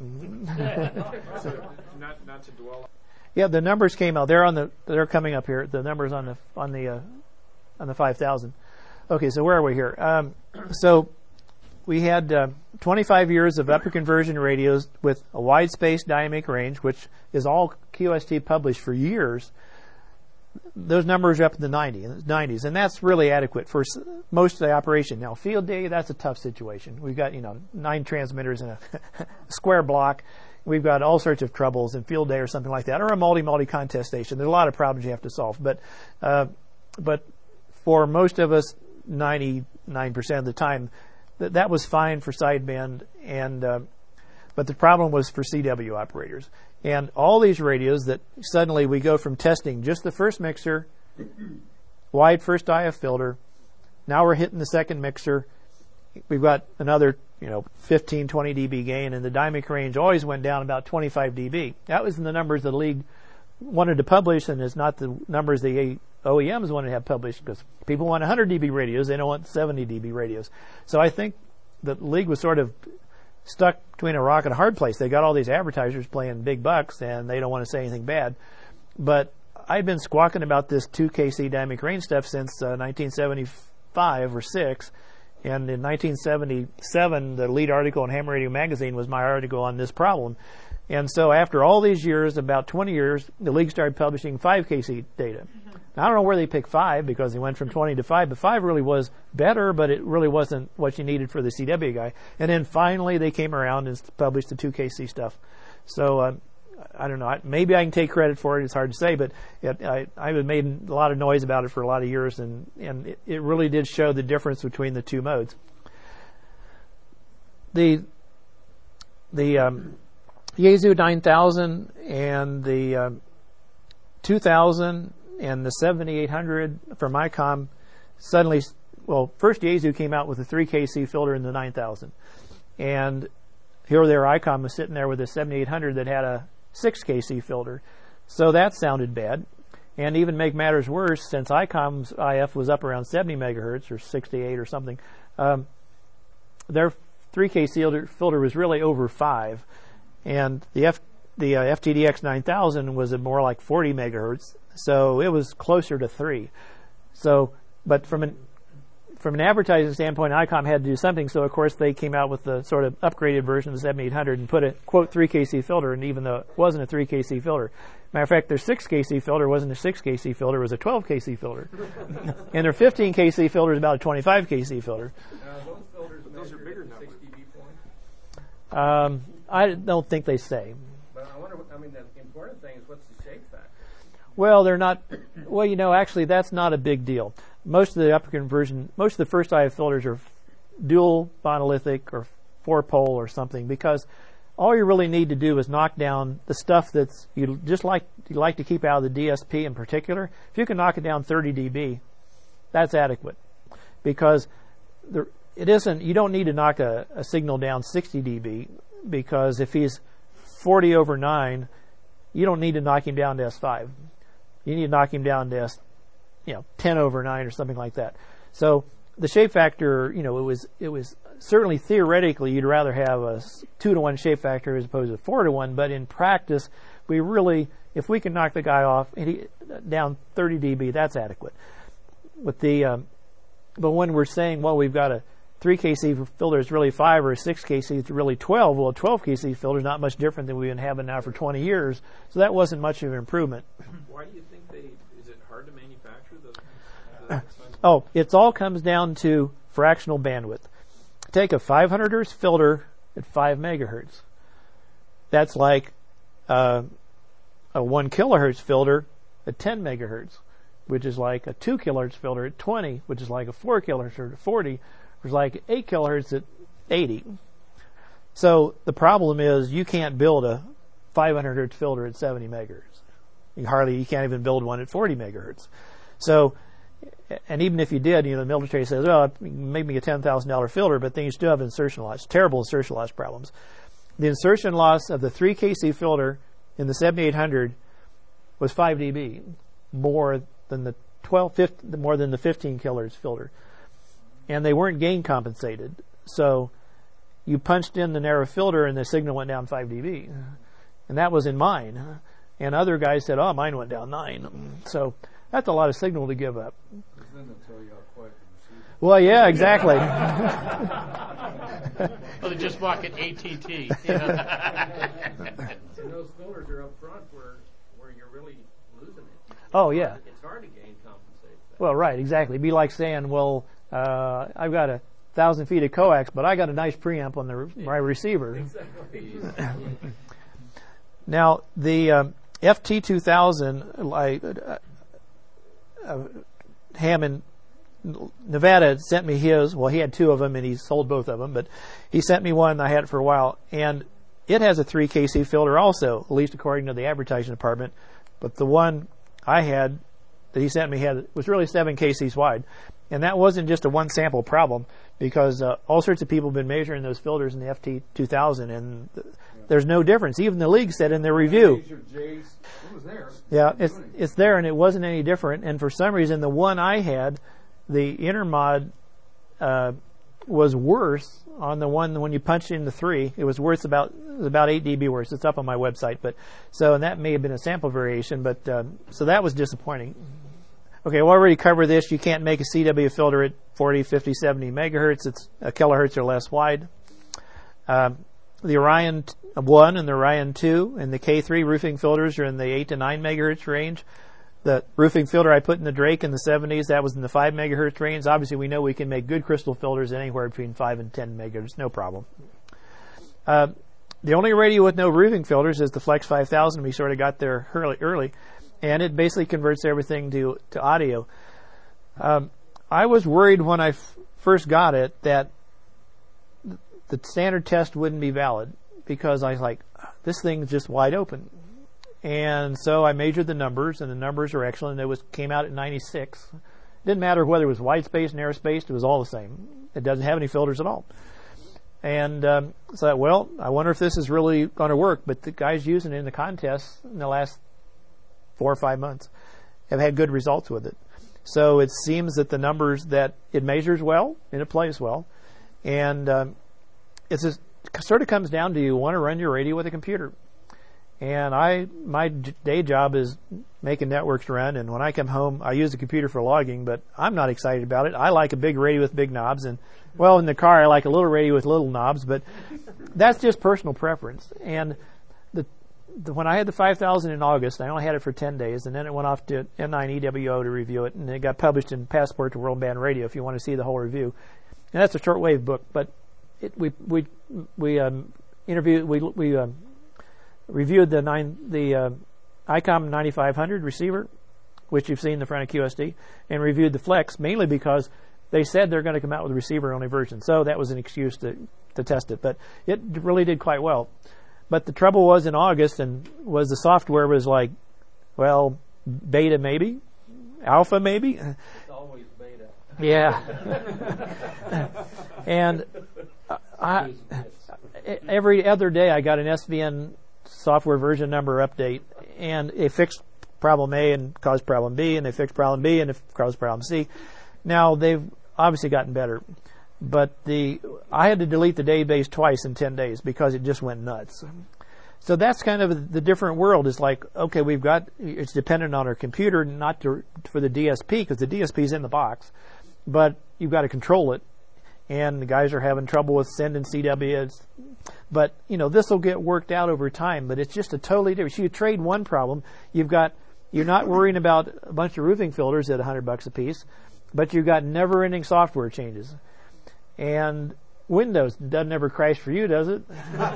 So not not to dwell. Yeah, the numbers came out. They're on the. They're coming up here. The numbers on the on the uh, on the five thousand. Okay, so where are we here? Um, so we had uh, twenty-five years of upper conversion radios with a wide space dynamic range, which is all Q S T published for years. Those numbers are up in the nineties, and that's really adequate for s- most of the operation. Now, field day, that's a tough situation. We've got, you know, nine transmitters in a square block. We've got all sorts of troubles in field day or something like that, or a multi-multi contest station. There's a lot of problems you have to solve. But, uh, but for most of us, ninety-nine percent of the time, th- that was fine for sideband. And uh, but the problem was for C W operators. And all these radios that suddenly we go from testing just the first mixer, wide first I F filter. Now we're hitting the second mixer. We've got another, you know, fifteen, twenty decibel gain, and the dynamic range always went down about twenty-five decibel. That was in the numbers the league wanted to publish, and it's not the numbers the O E Ms wanted to have published, because people want one hundred decibel radios. They don't want seventy decibel radios. So I think the league was sort of stuck between a rock and a hard place. They got all these advertisers playing big bucks, and they don't want to say anything bad. But I've been squawking about this two K C dynamic range stuff since uh, nineteen seventy-five or six, And in nineteen seventy-seven, the lead article in Ham Radio Magazine was my article on this problem. And so after all these years, about twenty years, the league started publishing five K C data. Now, I don't know where they picked five because they went from twenty to five, but five really was better, but it really wasn't what you needed for the C W guy. And then finally they came around and published the two K C stuff. So uh, I don't know. Maybe I can take credit for it. It's hard to say, but it, I, I've made a lot of noise about it for a lot of years, and, and it, it really did show the difference between the two modes. The the um, Yaesu nine thousand and the um, two thousand and the seventy-eight hundred from ICOM suddenly, well, first Yaesu came out with a three K C filter in the nine thousand. And here there ICOM was sitting there with a seventy-eight hundred that had a six K C filter. So that sounded bad. And even make matters worse, since ICOM's I F was up around seventy megahertz or sixty-eight or something, um, their three K C filter, filter was really over five. And the F, the uh, F T D X nine thousand was at more like forty megahertz. So it was closer to three. So, but from an from an advertising standpoint, ICOM had to do something. So of course they came out with the sort of upgraded version of the seventy-eight hundred and put a quote three K C filter. And even though it wasn't a three K C filter, matter of fact, their six K C filter wasn't a six K C filter; it was a twelve K C filter. And their fifteen K C filter is about a twenty-five K C filter. Uh, those filters Those are bigger measure numbers. six D B point. Um, I don't think they say. But I wonder. What, I mean, the important thing is what's the shape factor? Well, they're not. Well, you know, actually, that's not a big deal. Most of the upper conversion, most of the first I F filters are dual monolithic or four pole or something, because all you really need to do is knock down the stuff that's you just like you like to keep out of the D S P in particular. If you can knock it down thirty D B, that's adequate, because there, it isn't. You don't need to knock a, a signal down sixty D B, because if he's forty over nine, you don't need to knock him down to S five. You need to knock him down to S, you know, ten over nine or something like that. So the shape factor, you know, it was it was certainly theoretically you'd rather have a two to one shape factor as opposed to four to one, but in practice, we really, if we can knock the guy off and he, down thirty D B, that's adequate. With the, um, but when we're saying, well, we've got a three K C filter is really five, or a six K C is really twelve. Well, a twelve K C filter is not much different than we've been having now for twenty years. So that wasn't much of an improvement. Why do you think they? Is it hard to manufacture the? the Oh, it all comes down to fractional bandwidth. Take a five hundred hertz filter at five megahertz. That's like uh, a one kilohertz filter at ten megahertz, which is like a two kilohertz filter at twenty, which is like a four kilohertz at forty. There's like eight kilohertz at eighty. So the problem is you can't build a five hundred hertz filter at seventy megahertz. You hardly, you can't even build one at forty megahertz. So, and even if you did, you know, the military says, well, maybe a ten thousand dollars filter, but then you still have insertion loss, terrible insertion loss problems. The insertion loss of the three K C filter in the seventy-eight hundred was five D B, more than the twelve, fifteen, more than the fifteen kilohertz filter. And they weren't gain compensated. So you punched in the narrow filter and the signal went down five D B. And that was in mine. And other guys said, oh, mine went down nine. So that's a lot of signal to give up. Then they'll tell you how quiet the receiver. Well, yeah, exactly. Well, they just walk at A T T. And those filters are up front where where you're really losing it. Oh, yeah. It's hard to gain compensate that. Well, right, exactly. It'd be like saying, well, uh, I've got a thousand feet of coax, but I got a nice preamp on the re- my receiver. Exactly. Now, the um, F T two thousand, like, uh, uh, Hammond, Nevada sent me his. Well, he had two of them, and he sold both of them, but he sent me one, and I had it for a while. And it has a three K C filter also, at least according to the advertising department. But the one I had that he sent me had was really seven K Cs wide. And that wasn't just a one-sample problem, because uh, all sorts of people have been measuring those filters in the F T two thousand, and th- there's no difference. Even the league said in their review. It was there. Yeah, it's it's there, and it wasn't any different. And for some reason, the one I had, the intermod, uh, was worse on the one when you punched in the three. It was worse about it was about eight D B worse. It's up on my website, but so and that may have been a sample variation, but um, so that was disappointing. Okay, we'll already cover this. You can't make a C W filter at forty, fifty, seventy megahertz. It's a kilohertz or less wide. Um, the Orion one and the Orion two and the K three roofing filters are in the eight to nine megahertz range. The roofing filter I put in the Drake in the seventies, that was in the five megahertz range. Obviously, we know we can make good crystal filters anywhere between five and ten megahertz, no problem. Uh, the only radio with no roofing filters is the Flex five thousand. We sort of got there early, early, and it basically converts everything to, to audio. Um, I was worried when I f- first got it that the standard test wouldn't be valid, because I was like, this thing's just wide open. And so I measured the numbers, and the numbers are excellent. It was came out at ninety-six. It didn't matter whether it was white space, narrow space, it was all the same. It doesn't have any filters at all. And um, so I thought, well, I wonder if this is really going to work. But the guys using it in the contests in the last four or five months have had good results with it. So it seems that the numbers that it measures well and it plays well. And um, it's just, it sort of comes down to you want to run your radio with a computer. And I, my day job is making networks run, and when I come home, I use the computer for logging, but I'm not excited about it. I like a big radio with big knobs, and, well, in the car, I like a little radio with little knobs, but that's just personal preference. And the, the when I had the five thousand in August, I only had it for ten days, and then it went off to M nine E W O to review it, and it got published in Passport to World Band Radio if you want to see the whole review. And that's a shortwave book, but it, we, we, we, um, interviewed, we, we, um, reviewed the nine, the uh, ICOM ninety-five hundred receiver, which you've seen in the front of Q S D, and reviewed the Flex mainly because they said they're going to come out with a receiver-only version. So that was an excuse to, to test it. But it really did quite well. But the trouble was in August, and was the software was like, well, beta maybe, alpha maybe. It's always beta. Yeah. And I, every other day I got an S V N software version number update, and it fixed problem A and caused problem B, and they fixed problem B and it caused problem C. Now they've obviously gotten better, but the I had to delete the database twice in ten days because it just went nuts. So that's kind of the different world. It's like, okay, we've got, it's dependent on our computer, not to, for the D S P, because the D S P is in the box, but you've got to control it. And the guys are having trouble with sending C Ws. But, you know, this will get worked out over time, but it's just a totally different. So you trade one problem, you've got, you're not worrying about a bunch of roofing filters at a hundred bucks a piece, but you've got never-ending software changes. And Windows doesn't ever crash for you, does it?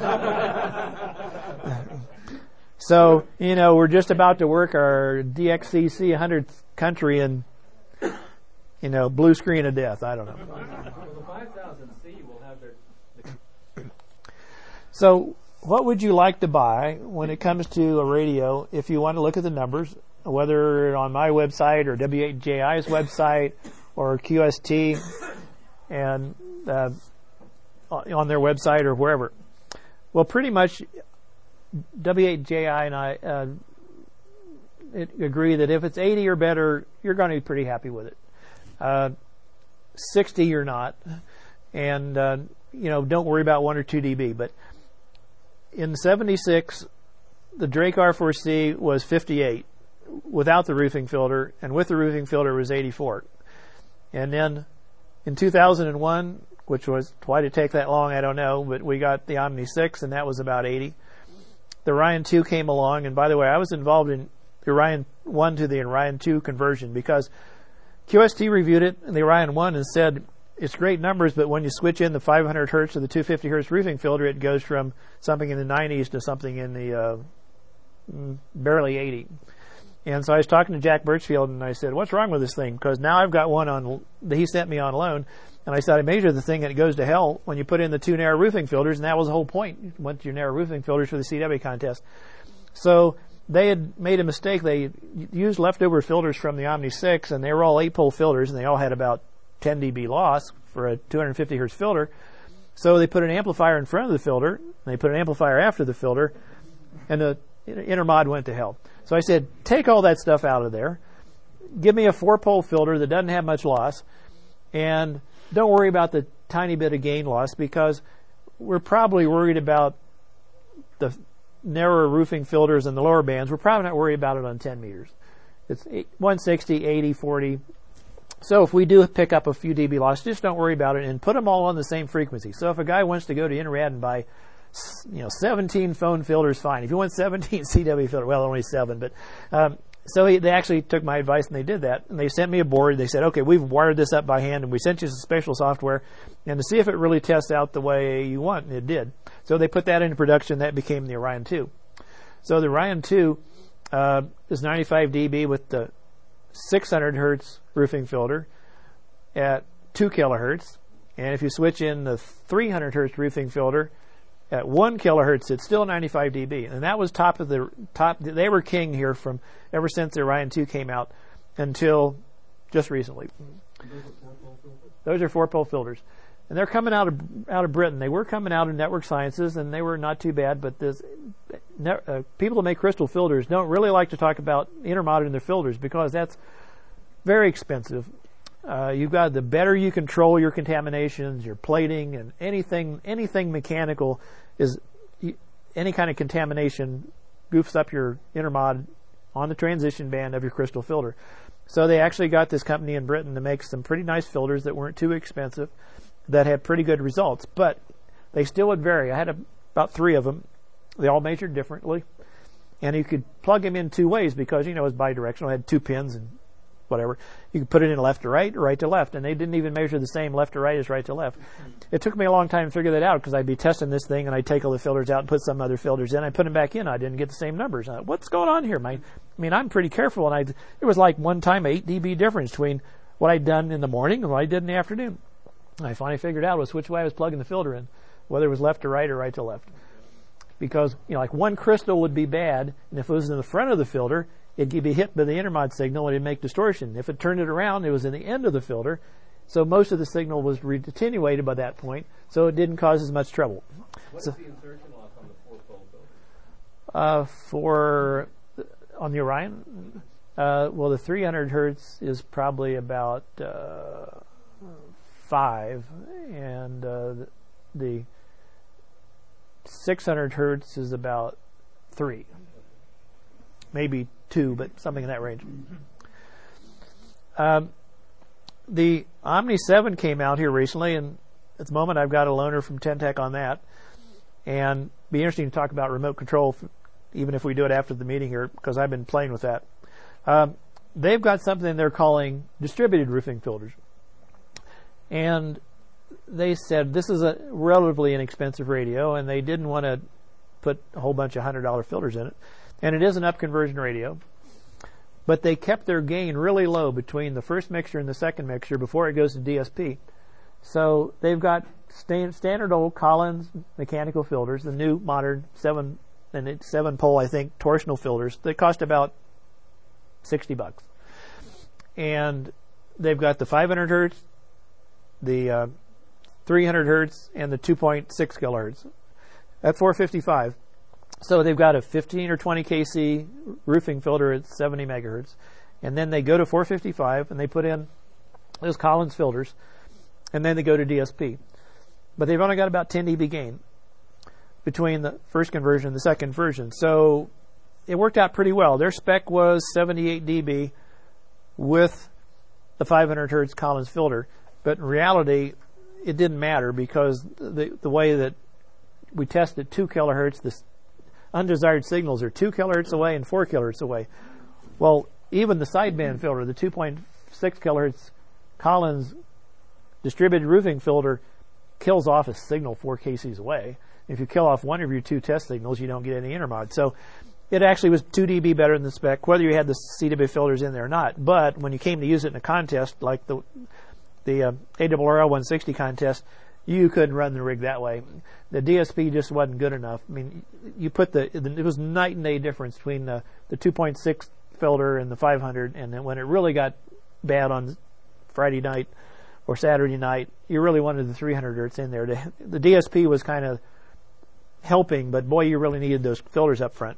So, you know, we're just about to work our D X C C hundredth country and, you know, blue screen of death. I don't know. Well, the five thousand C will have their... So what would you like to buy when it comes to a radio if you want to look at the numbers, whether on my website or W eight J I's website or Q S T and uh, on their website or wherever? Well, pretty much W eight J I and I uh, it, agree that if it's eighty or better, you're going to be pretty happy with it. Uh, sixty you're not, and uh, you know, don't worry about one or two dB. But in seventy-six, the Drake R four C was fifty-eight without the roofing filter, and with the roofing filter it was eighty-four. And then in two thousand one, which was, why did it take that long, I don't know, but we got the Omni six, and that was about eighty. The Orion two came along, and by the way, I was involved in the Orion one to the Orion two conversion because Q S T reviewed it in the Orion one and said it's great numbers, but when you switch in the five hundred hertz to the two hundred fifty hertz roofing filter, it goes from something in the nineties to something in the uh, barely eighty. And so I was talking to Jack Birchfield, and I said, what's wrong with this thing? Because now I've got one on that he sent me on loan, and I said, I measured the thing, and it goes to hell when you put in the two narrow roofing filters, and that was the whole point. You went to your narrow roofing filters for the C W contest. So they had made a mistake. They used leftover filters from the Omni six, and they were all eight-pole filters, and they all had about ten dB loss for a two hundred fifty hertz filter. So they put an amplifier in front of the filter, and they put an amplifier after the filter, and the intermod went to hell. So I said, take all that stuff out of there. Give me a four-pole filter that doesn't have much loss, and don't worry about the tiny bit of gain loss because we're probably worried about the narrower roofing filters in the lower bands. We're probably not worried about it on ten meters. It's one sixty, eighty, forty. So if we do pick up a few dB loss, just don't worry about it and put them all on the same frequency. So if a guy wants to go to Interrad and buy, you know, seventeen phone filters, fine. If you want seventeen C W filters, well, only seven, but um, so he, they actually took my advice and they did that. And they sent me a board. They said, okay, we've wired this up by hand and we sent you some special software and to see if it really tests out the way you want. And it did. So they put that into production. That became the Orion two. So the Orion two uh, is ninety-five dB with the six hundred hertz roofing filter at two kilohertz. And if you switch in the three hundred hertz roofing filter at one kilohertz, it's still ninety-five dB. And that was top of the top. They were king here from ever since the Orion two came out until just recently. Those are four-pole filters. And they're coming out of out of Britain. They were coming out of Network Sciences, and they were not too bad. But this, uh, people that make crystal filters don't really like to talk about intermod in their filters because that's very expensive. Uh, you've got the better you control your contaminations, your plating, and anything anything mechanical is any kind of contamination goofs up your intermod on the transition band of your crystal filter. So they actually got this company in Britain to make some pretty nice filters that weren't too expensive, that had pretty good results, but they still would vary. I had a, about three of them. They all measured differently, and you could plug them in two ways because, you know, it was bidirectional. I had two pins and whatever. You could put it in left to right or right to left, and they didn't even measure the same left to right as right to left. It took me a long time to figure that out because I'd be testing this thing, and I'd take all the filters out and put some other filters in. I put them back in. I didn't get the same numbers. I thought, what's going on here? My, I mean, I'm pretty careful, and I it was like one time eight dB difference between what I'd done in the morning and what I did in the afternoon. And I finally figured out was which way I was plugging the filter in, whether it was left to right or right to left. Because, you know, like one crystal would be bad, and if it was in the front of the filter, it'd be hit by the intermod signal and it'd make distortion. If it turned it around, it was in the end of the filter, so most of the signal was attenuated by that point, so it didn't cause as much trouble. What so, is the insertion loss on the four-pole filter? Uh, for on the Orion, uh, well, the three hundred hertz is probably about uh, five, and uh, the six hundred hertz is about three, maybe two, but something in that range. Um, the Omni seven came out here recently, and at the moment I've got a loaner from Ten-Tec on that, and be interesting to talk about remote control, f- even if we do it after the meeting here, because I've been playing with that. Um, they've got something they're calling distributed roofing filters. And they said this is a relatively inexpensive radio, and they didn't want to put a whole bunch of one hundred dollar filters in it. And it is an up-conversion radio. But they kept their gain really low between the first mixture and the second mixture before it goes to D S P. So they've got sta- standard old Collins mechanical filters, the new modern seven and it's seven pole, I think, torsional filters. They cost about sixty bucks. And they've got the five hundred hertz, the uh, three hundred hertz, and the two point six kilohertz at four fifty-five. So they've got a fifteen or twenty K C roofing filter at seventy megahertz, and then they go to four fifty-five and they put in those Collins filters, and then they go to D S P. But they've only got about ten dB gain between the first conversion and the second version. So it worked out pretty well. Their spec was seventy-eight dB with the five hundred hertz Collins filter, but in reality, it didn't matter because the the way that we tested two kilohertz, the undesired signals are two kilohertz away and four kilohertz away. Well, even the sideband filter, the two point six kilohertz Collins distributed roofing filter, kills off a signal four K Cs away. If you kill off one of your two test signals, you don't get any intermod. So it actually was two dB better than the spec, whether you had the C W filters in there or not. But when you came to use it in a contest, like the the uh, A R R L one sixty contest, you couldn't run the rig that way. The D S P just wasn't good enough. I mean, you put the, the it was night and day difference between the, the two point six filter and the five hundred, and then when it really got bad on Friday night or Saturday night, you really wanted the three hundred hertz in there. The, the D S P was kind of helping, but boy, you really needed those filters up front.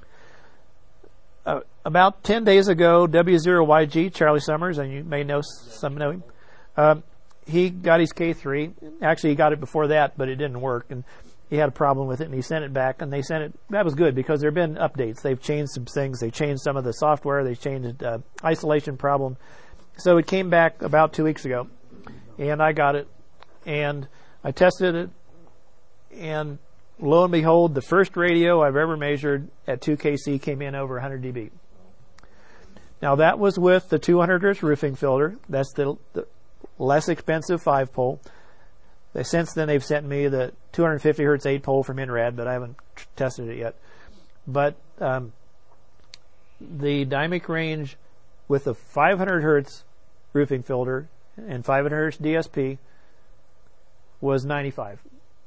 Uh, about ten days ago, W zero Y G, Charlie Summers, and you may know some know him, um, he got his K three. Actually, he got it before that, but it didn't work. And he had a problem with it, and he sent it back, and they sent it. That was good because there have been updates. They've changed some things. They changed some of the software. They changed uh, isolation problem. So it came back about two weeks ago, and I got it, and I tested it, and lo and behold, the first radio I've ever measured at two K C came in over one hundred D B. Now that was with the two hundred hertz roofing filter. That's the, the less expensive five pole. They, since then they've sent me the two hundred fifty hertz eight pole from INRAD, but I haven't t- tested it yet. But um, the dynamic range with the five hundred hertz roofing filter and five hundred hertz D S P was ninety-five.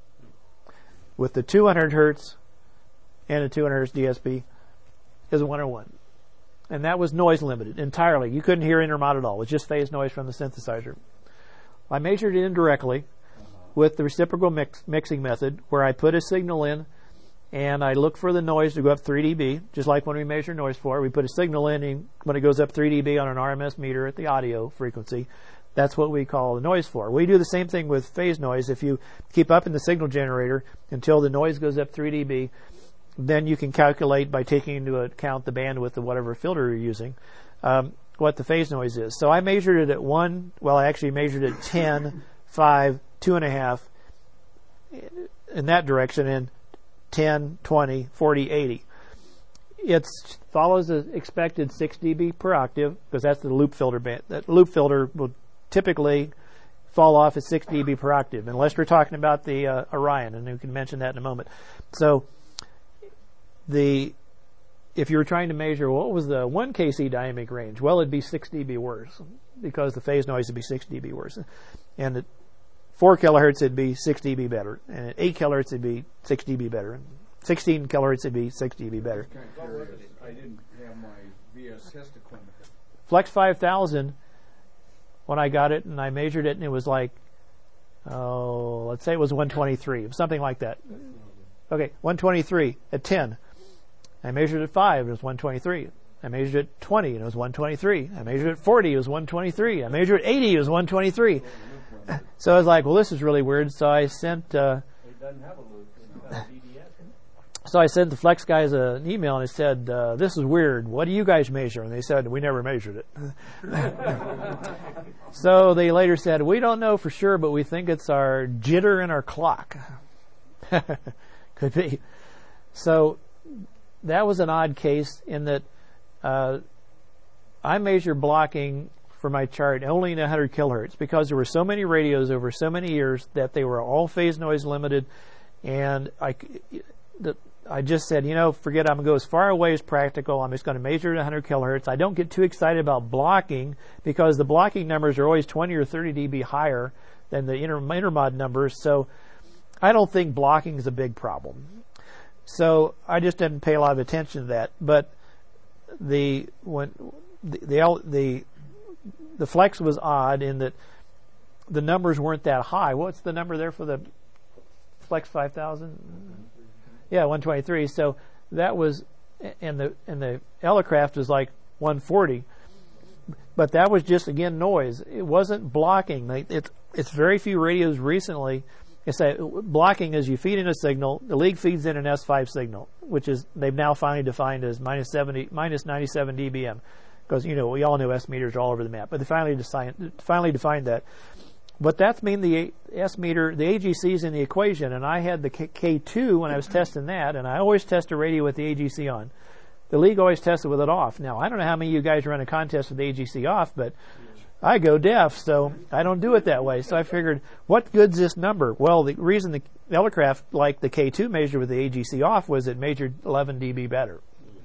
With the two hundred hertz and the two hundred hertz D S P is one oh one. And that was noise limited entirely. You couldn't hear intermod at all. It was just phase noise from the synthesizer. I measured it indirectly with the reciprocal mix, mixing method, where I put a signal in and I look for the noise to go up three D B, just like when we measure noise floor. We put a signal in, and when it goes up three D B on an R M S meter at the audio frequency, that's what we call the noise floor. We do the same thing with phase noise. If you keep up in the signal generator until the noise goes up three D B, then you can calculate by taking into account the bandwidth of whatever filter you're using, um, what the phase noise is. So I measured it at one, well, I actually measured it ten, five, two and a half in that direction, and ten, twenty, forty, eighty. It follows the expected six D B per octave, because that's the loop filter band. That loop filter will typically fall off at six D B per octave, unless we're talking about the uh, Orion, and we can mention that in a moment. So the if you were trying to measure what was the one K C dynamic range, well, it'd be six D B worse, because the phase noise would be six D B worse. And at four kilohertz, it'd be six D B better. And at eight kilohertz, it'd be six D B better. And sixteen kilohertz, it'd be six D B better. Kind of curious. I didn't have my V S test equipment. Flex five thousand, when I got it and I measured it, and it was like, oh, let's say it was one twenty-three, something like that. Okay, one twenty-three at ten. I measured it at five, it was one twenty-three. I measured it at twenty, and it was one twenty-three. I measured it at forty, it was one twenty-three. I measured it at eighty, it was one twenty-three. So I was like, well, this is really weird. So I sent, uh, It doesn't have a loop. It's got a D D S. so I sent the Flex guys an email, and I said, uh, this is weird. What do you guys measure? And they said, we never measured it. So they later said, we don't know for sure, but we think it's our jitter in our clock. Could be. So that was an odd case in that uh, I measure blocking for my chart only in one hundred kilohertz, because there were so many radios over so many years that they were all phase noise limited, and I, the, I just said, you know, forget it. I'm going to go as far away as practical. I'm just going to measure at one hundred kilohertz. I don't get too excited about blocking, because the blocking numbers are always twenty or thirty D B higher than the inter, intermod numbers, so I don't think blocking is a big problem. So I just didn't pay a lot of attention to that. But the when the the the, the Flex was odd in that the numbers weren't that high. What's the number there for the Flex five thousand? Yeah, one twenty-three. So that was, and the and the Elecraft was like one forty. But that was just, again, noise. It wasn't blocking. It's it's very few radios recently. It's a, blocking is you feed in a signal, the league feeds in an S five signal, which is they've now finally defined as minus seventy, minus ninety-seven D B M, because you know we all know S meters are all over the map, but they finally defined finally defined that. But that's mean the S meter, the A G C is in the equation, and I had the K two when I was testing that, and I always test a radio with the A G C on. The league always tests it with it off. Now I don't know how many of you guys run a contest with the A G C off, but I go deaf, so I don't do it that way. So I figured, what good's this number? Well, the reason the Elecraft liked the K two measure with the A G C off was it measured eleven D B better.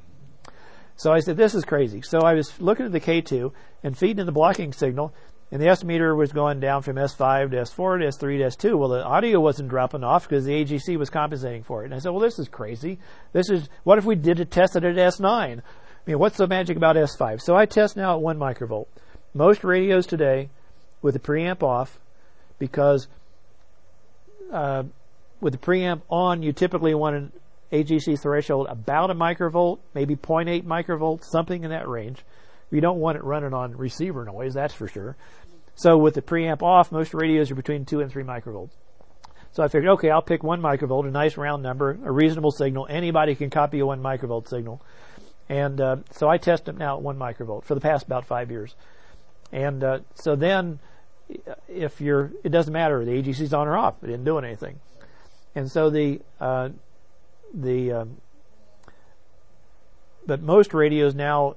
So I said, this is crazy. So I was looking at the K two and feeding in the blocking signal, and the S meter was going down from S five to S four to S three to S two. Well, the audio wasn't dropping off because the A G C was compensating for it. And I said, well, this is crazy. This is, what if we did it, tested it at S nine? I mean, what's so magic about S five? So I test now at one microvolt. Most radios today with the preamp off, because uh, with the preamp on, you typically want an A G C threshold about a microvolt, maybe zero point eight microvolts, something in that range. You don't want it running on receiver noise, that's for sure. So with the preamp off, most radios are between two and three microvolts. So I figured, okay, I'll pick one microvolt, a nice round number, a reasonable signal. Anybody can copy a one microvolt signal. And uh, so I test them now at one microvolt for the past about five years. And uh, so then, if you're, it doesn't matter, the A G C's on or off. It didn't do anything. And so the, uh, the, um, but most radios now,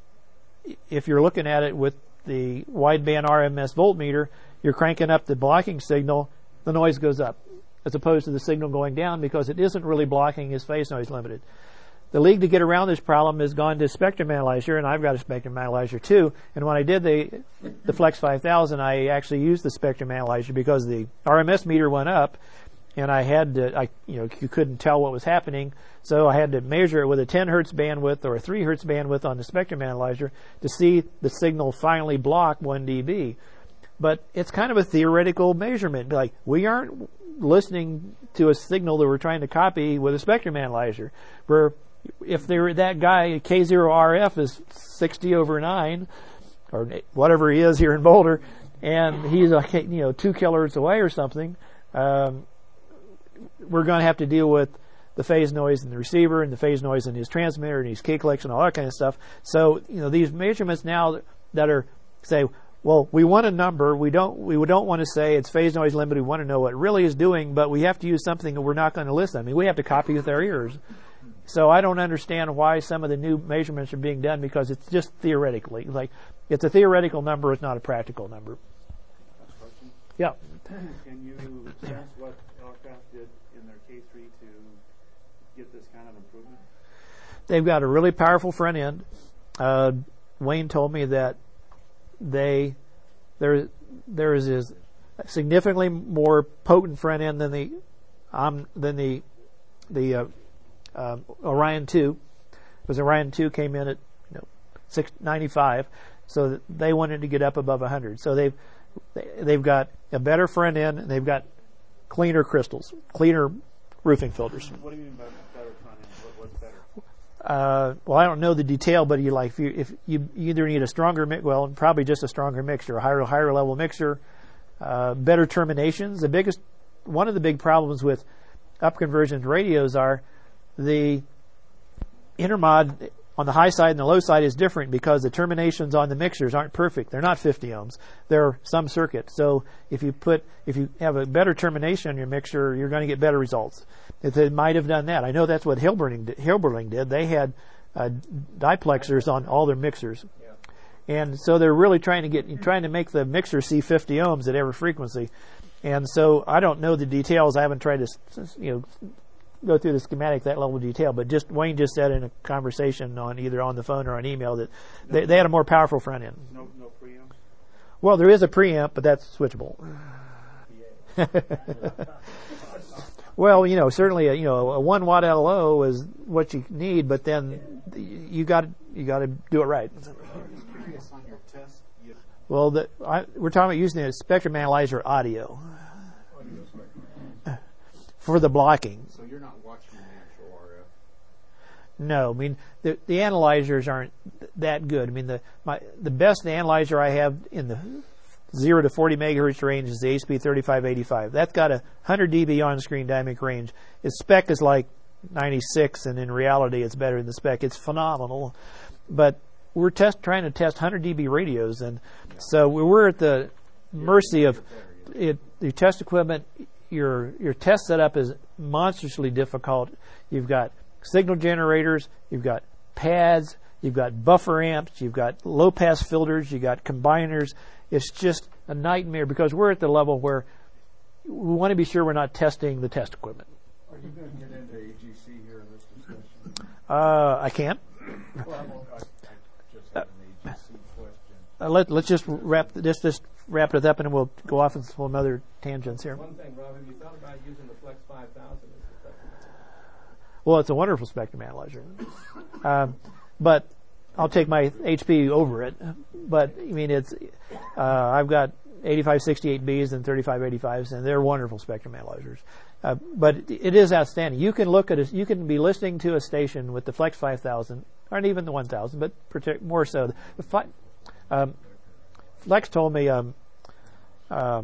if you're looking at it with the wideband R M S voltmeter, you're cranking up the blocking signal, the noise goes up, as opposed to the signal going down because it isn't really blocking as phase noise limited. The league to get around this problem has gone to spectrum analyzer, and I've got a spectrum analyzer too. And when I did the the Flex five thousand, I actually used the spectrum analyzer because the R M S meter went up, and I had to, I you know, you couldn't tell what was happening, so I had to measure it with a ten hertz bandwidth or a three hertz bandwidth on the spectrum analyzer to see the signal finally block one D B. But it's kind of a theoretical measurement. Like, we aren't listening to a signal that we're trying to copy with a spectrum analyzer. Where if they're that guy, K zero R F is sixty over nine, or whatever he is here in Boulder, and he's a, you know, two kilohertz away or something, um, we're going to have to deal with the phase noise in the receiver and the phase noise in his transmitter and his key collection and all that kind of stuff. So, you know, these measurements now that are, say, well, we want a number. We don't, we don't want to say it's phase noise limited. We want to know what it really is doing, but we have to use something that we're not going to listen. I mean, we have to copy with our ears. So I don't understand why some of the new measurements are being done, because it's just theoretically. Like, it's a theoretical number, it's not a practical number. Last question. Yeah. Can you sense what Elecraft did in their K three to get this kind of improvement? They've got a really powerful front end. Uh, Wayne told me that they there there is a significantly more potent front end than the um, than the the uh, uh, Orion two, because Orion two came in at you know six ninety-five, so they wanted to get up above one hundred. So they've they've got a better front end, and they've got cleaner crystals, cleaner roofing filters. What do you mean by better front end? What, what's better? Uh, well, I don't know the detail, but you like if you, if you either need a stronger mix, well, probably just a stronger mixture, a higher higher level mixer, uh, better terminations. The biggest, one of the big problems with up conversion radios are the intermod on the high side and the low side is different because the terminations on the mixers aren't perfect. They're not fifty ohms. They're some circuit. So if you put, if you have a better termination on your mixer, you're going to get better results. If they might have done that. I know that's what Hilberling did. Hilberling did. They had uh, diplexers on all their mixers. Yeah. And so they're really trying to get, trying to make the mixer see fifty ohms at every frequency. And so I don't know the details. I haven't tried to, you know, go through the schematic that level of detail, but just Wayne just said in a conversation on either on the phone or on email that no, they, they had a more powerful front end. No, no preamp. Well, there is a preamp, but that's switchable. Well, you know, certainly, a, you know, a one watt L O is what you need, but then you got you got to do it right. Curious on your test. You well, the, I, we're talking about using a spectrum analyzer audio for the blocking. So you're not watching the actual R F? No, I mean the the analyzers aren't that good. I mean the my the best analyzer I have in the zero to forty megahertz range is the H P thirty-five eighty-five. That's got a one hundred D B on-screen dynamic range. Its spec is like ninety-six, and in reality, it's better than the spec. It's phenomenal, but we're test trying to test one hundred D B radios, and so we're at the mercy of it. Your test equipment. Your your test setup is monstrously difficult. You've got signal generators, you've got pads, you've got buffer amps, you've got low pass filters, you've got combiners. It's just a nightmare because we're at the level where we want to be sure we're not testing the test equipment. Are you going to get into A G C here in this discussion? Uh, I can't. Well, I, I just have an A G C question. Uh, let let's just wrap this just wrap it up, and then we'll go off on some other tangents here. One thing, Rob, have you thought about using the Flex five thousand as a spectrum analyzer? Well, it's a wonderful spectrum analyzer, um, but I'll take my H P over it. But I mean, it's uh, I've got eighty-five sixty-eight Bs and thirty-five eighty-fives, and they're wonderful spectrum analyzers. Uh, but it, it is outstanding. You can look at it. You can be listening to a station with the Flex five thousand, or even the one thousand, but partic- more so the fi- um, Flex told me um, um,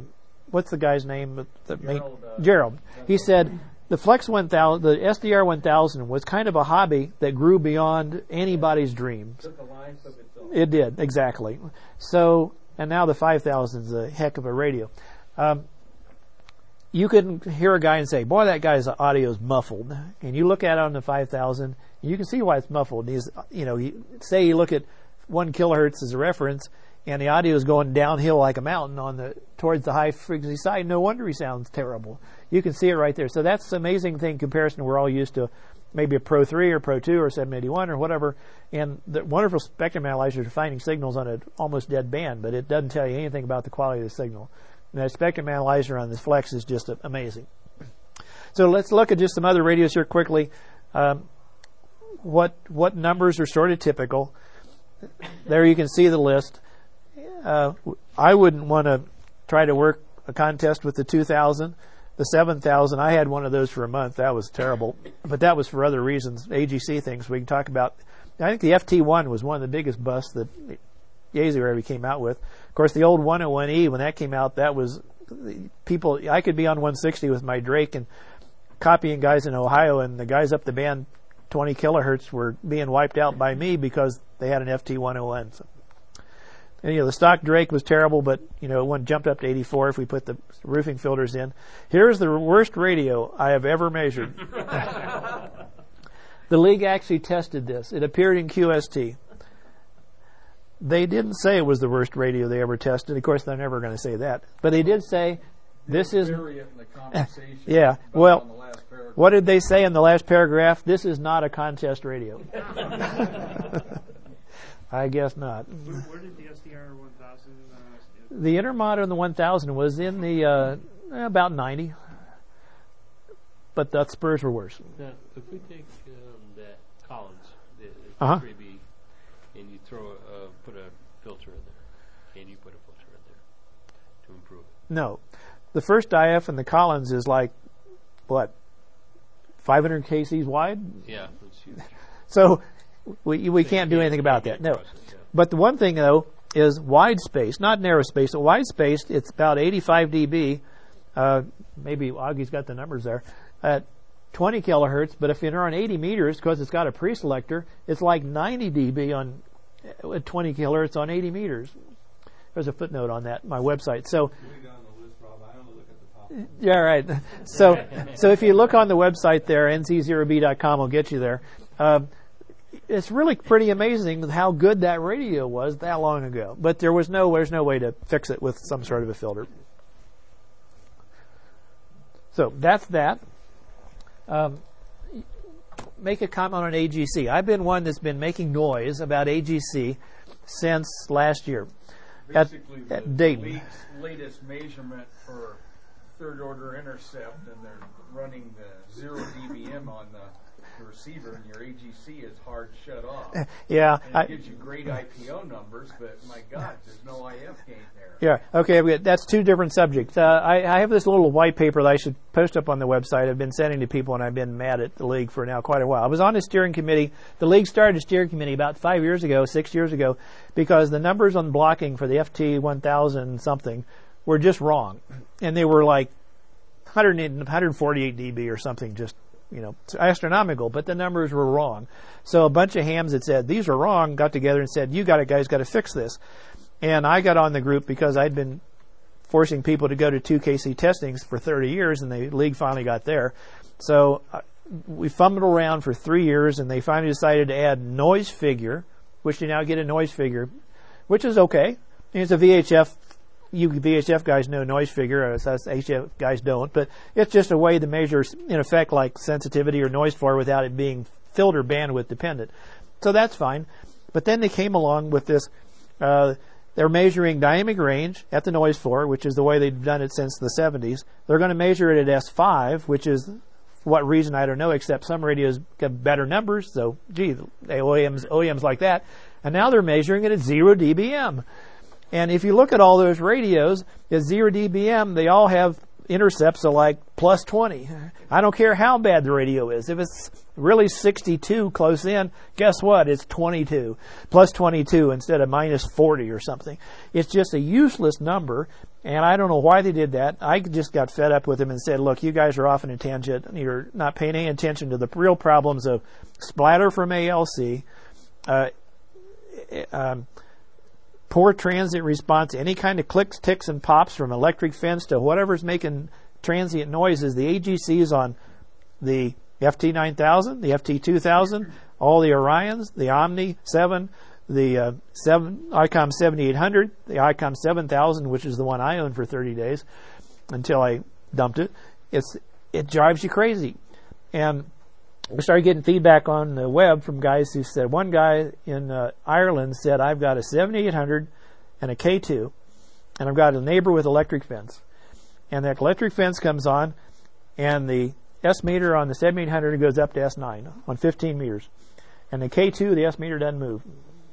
what's the guy's name? that- that made- Gerald, uh, Gerald. He said the Flex one thousand, the S D R one thousand was kind of a hobby that grew beyond anybody's dreams. Took a life of its own. It did, exactly. So, and now the five thousand is a heck of a radio. Um, you can hear a guy and say, boy, that guy's audio is muffled. And you look at it on the five thousand, you can see why it's muffled. He's, you know, you, say you look at one kilohertz as a reference, and the audio is going downhill like a mountain on the towards the high frequency side. No wonder he sounds terrible. You can see it right there. So that's the amazing thing in comparison. We're all used to maybe a Pro three or Pro two or seven eighty-one or whatever, and the wonderful spectrum analyzers are finding signals on an almost dead band, but it doesn't tell you anything about the quality of the signal. And that spectrum analyzer on this Flex is just amazing. So let's look at just some other radios here quickly. Um, what what numbers are sort of typical? There you can see the list. Uh, I wouldn't want to try to work a contest with the two thousand. The seven thousand, I had one of those for a month. That was terrible. But that was for other reasons, A G C things we can talk about. I think the F T one was one of the biggest busts that Yaesu ever came out with. Of course, the old one oh one E, when that came out, that was people, I could be on one sixty with my Drake and copying guys in Ohio, and the guys up the band twenty kilohertz were being wiped out by me because they had an F T one oh one. So, and, you know, the stock Drake was terrible, but, you know, one jumped up to eighty-four if we put the roofing filters in. Here's the worst radio I have ever measured. The league actually tested this. It appeared in Q S T. They didn't say it was the worst radio they ever tested. Of course, they're never going to say that. But they did say this is... Bury it in the conversation. Yeah, about well, on the last paragraph. what did they say in the last paragraph? This is not a contest radio. I guess not. Where, where did the S D R one thousand? Uh, The Intermod on the one thousand was in the uh, about ninety, but the Spurs were worse. Now, if we take um, that Collins, the Uh-huh. three B, and you throw a, uh, put a filter in there, can you put a filter in there to improve it? No, the first I F in the Collins is like what, five hundred K Cs wide. Yeah, it's huge. So we we So can't you do anything about get that. No, across it, yeah. but the one thing though is wide space, not narrow space. But wide space, it's about eighty-five dB. Uh, maybe Augie's got the numbers there at twenty kilohertz. But if you're on eighty meters, because it's got a pre-selector, it's like ninety dB on at twenty kilohertz on eighty meters. There's a footnote on that, my website. So. Yeah, right. So, so if you look on the website there, N Z zero B dot com will get you there. Uh, it's really pretty amazing how good that radio was that long ago. But there was no, there's no way to fix it with some sort of a filter. So that's that. Um, make a comment on A G C. I've been one that's been making noise about A G C since last year. Basically, at, at the Dayton. league's latest measurement for third order intercept, and they're running the zero D B M on the, the receiver, and your A G C is hard shut off. Yeah. And it I, gives you great I P O numbers, but my God, there's no I F gain there. Yeah. Okay. we- That's two different subjects. Uh, I, I have this little white paper that I should post up on the website. I've been sending to people, and I've been mad at the league for now quite a while. I was on the steering committee. The league started a steering committee about five years ago, six years ago, because the numbers on blocking for the F T one thousand something were just wrong, and they were like one hundred, one hundred forty-eight dB or something, just, you know, astronomical, but the numbers were wrong. So a bunch of hams that said these are wrong got together and said, you got to guys got to fix this. And I got on the group because I'd been forcing people to go to two K C testings for thirty years, and the league finally got there. So uh, we fumbled around for three years, and they finally decided to add noise figure, which you now get a noise figure, which is okay. It's a V H F. You V H F guys know noise figure, us H F guys don't, but it's just a way to measure, in effect, like sensitivity or noise floor without it being filter bandwidth dependent. So that's fine. But then they came along with this, uh, they're measuring dynamic range at the noise floor, which is the way they've done it since the seventies. They're going to measure it at S five, which is, for what reason, I don't know, except some radios get better numbers, so, gee, the O E Ms, O E Ms like that. And now they're measuring it at zero D B M. And if you look at all those radios, at zero D B M, they all have intercepts of like plus twenty. I don't care how bad the radio is. If it's really sixty-two close in. Guess what? It's twenty-two, plus twenty-two instead of minus forty or something. It's just a useless number, and I don't know why they did that. I just got fed up with them and said, look, you guys are off on a tangent. You're not paying any attention to the real problems of splatter from A L C, uh, um, poor transient response, any kind of clicks, ticks, and pops from electric fence to whatever's making transient noises. The A G Cs on the F T nine thousand, the F T two thousand, all the Orions, the Omni seven, the uh, seven, ICOM seventy-eight hundred, the ICOM seven thousand, which is the one I owned for thirty days until I dumped it. It's it drives you crazy. And we started getting feedback on the web from guys who said, one guy in uh, Ireland said, I've got a seventy-eight hundred and a K two, and I've got a neighbor with electric fence. And that electric fence comes on, and the S meter on the seventy-eight hundred goes up to S nine on fifteen meters. And the K two, the S meter doesn't move.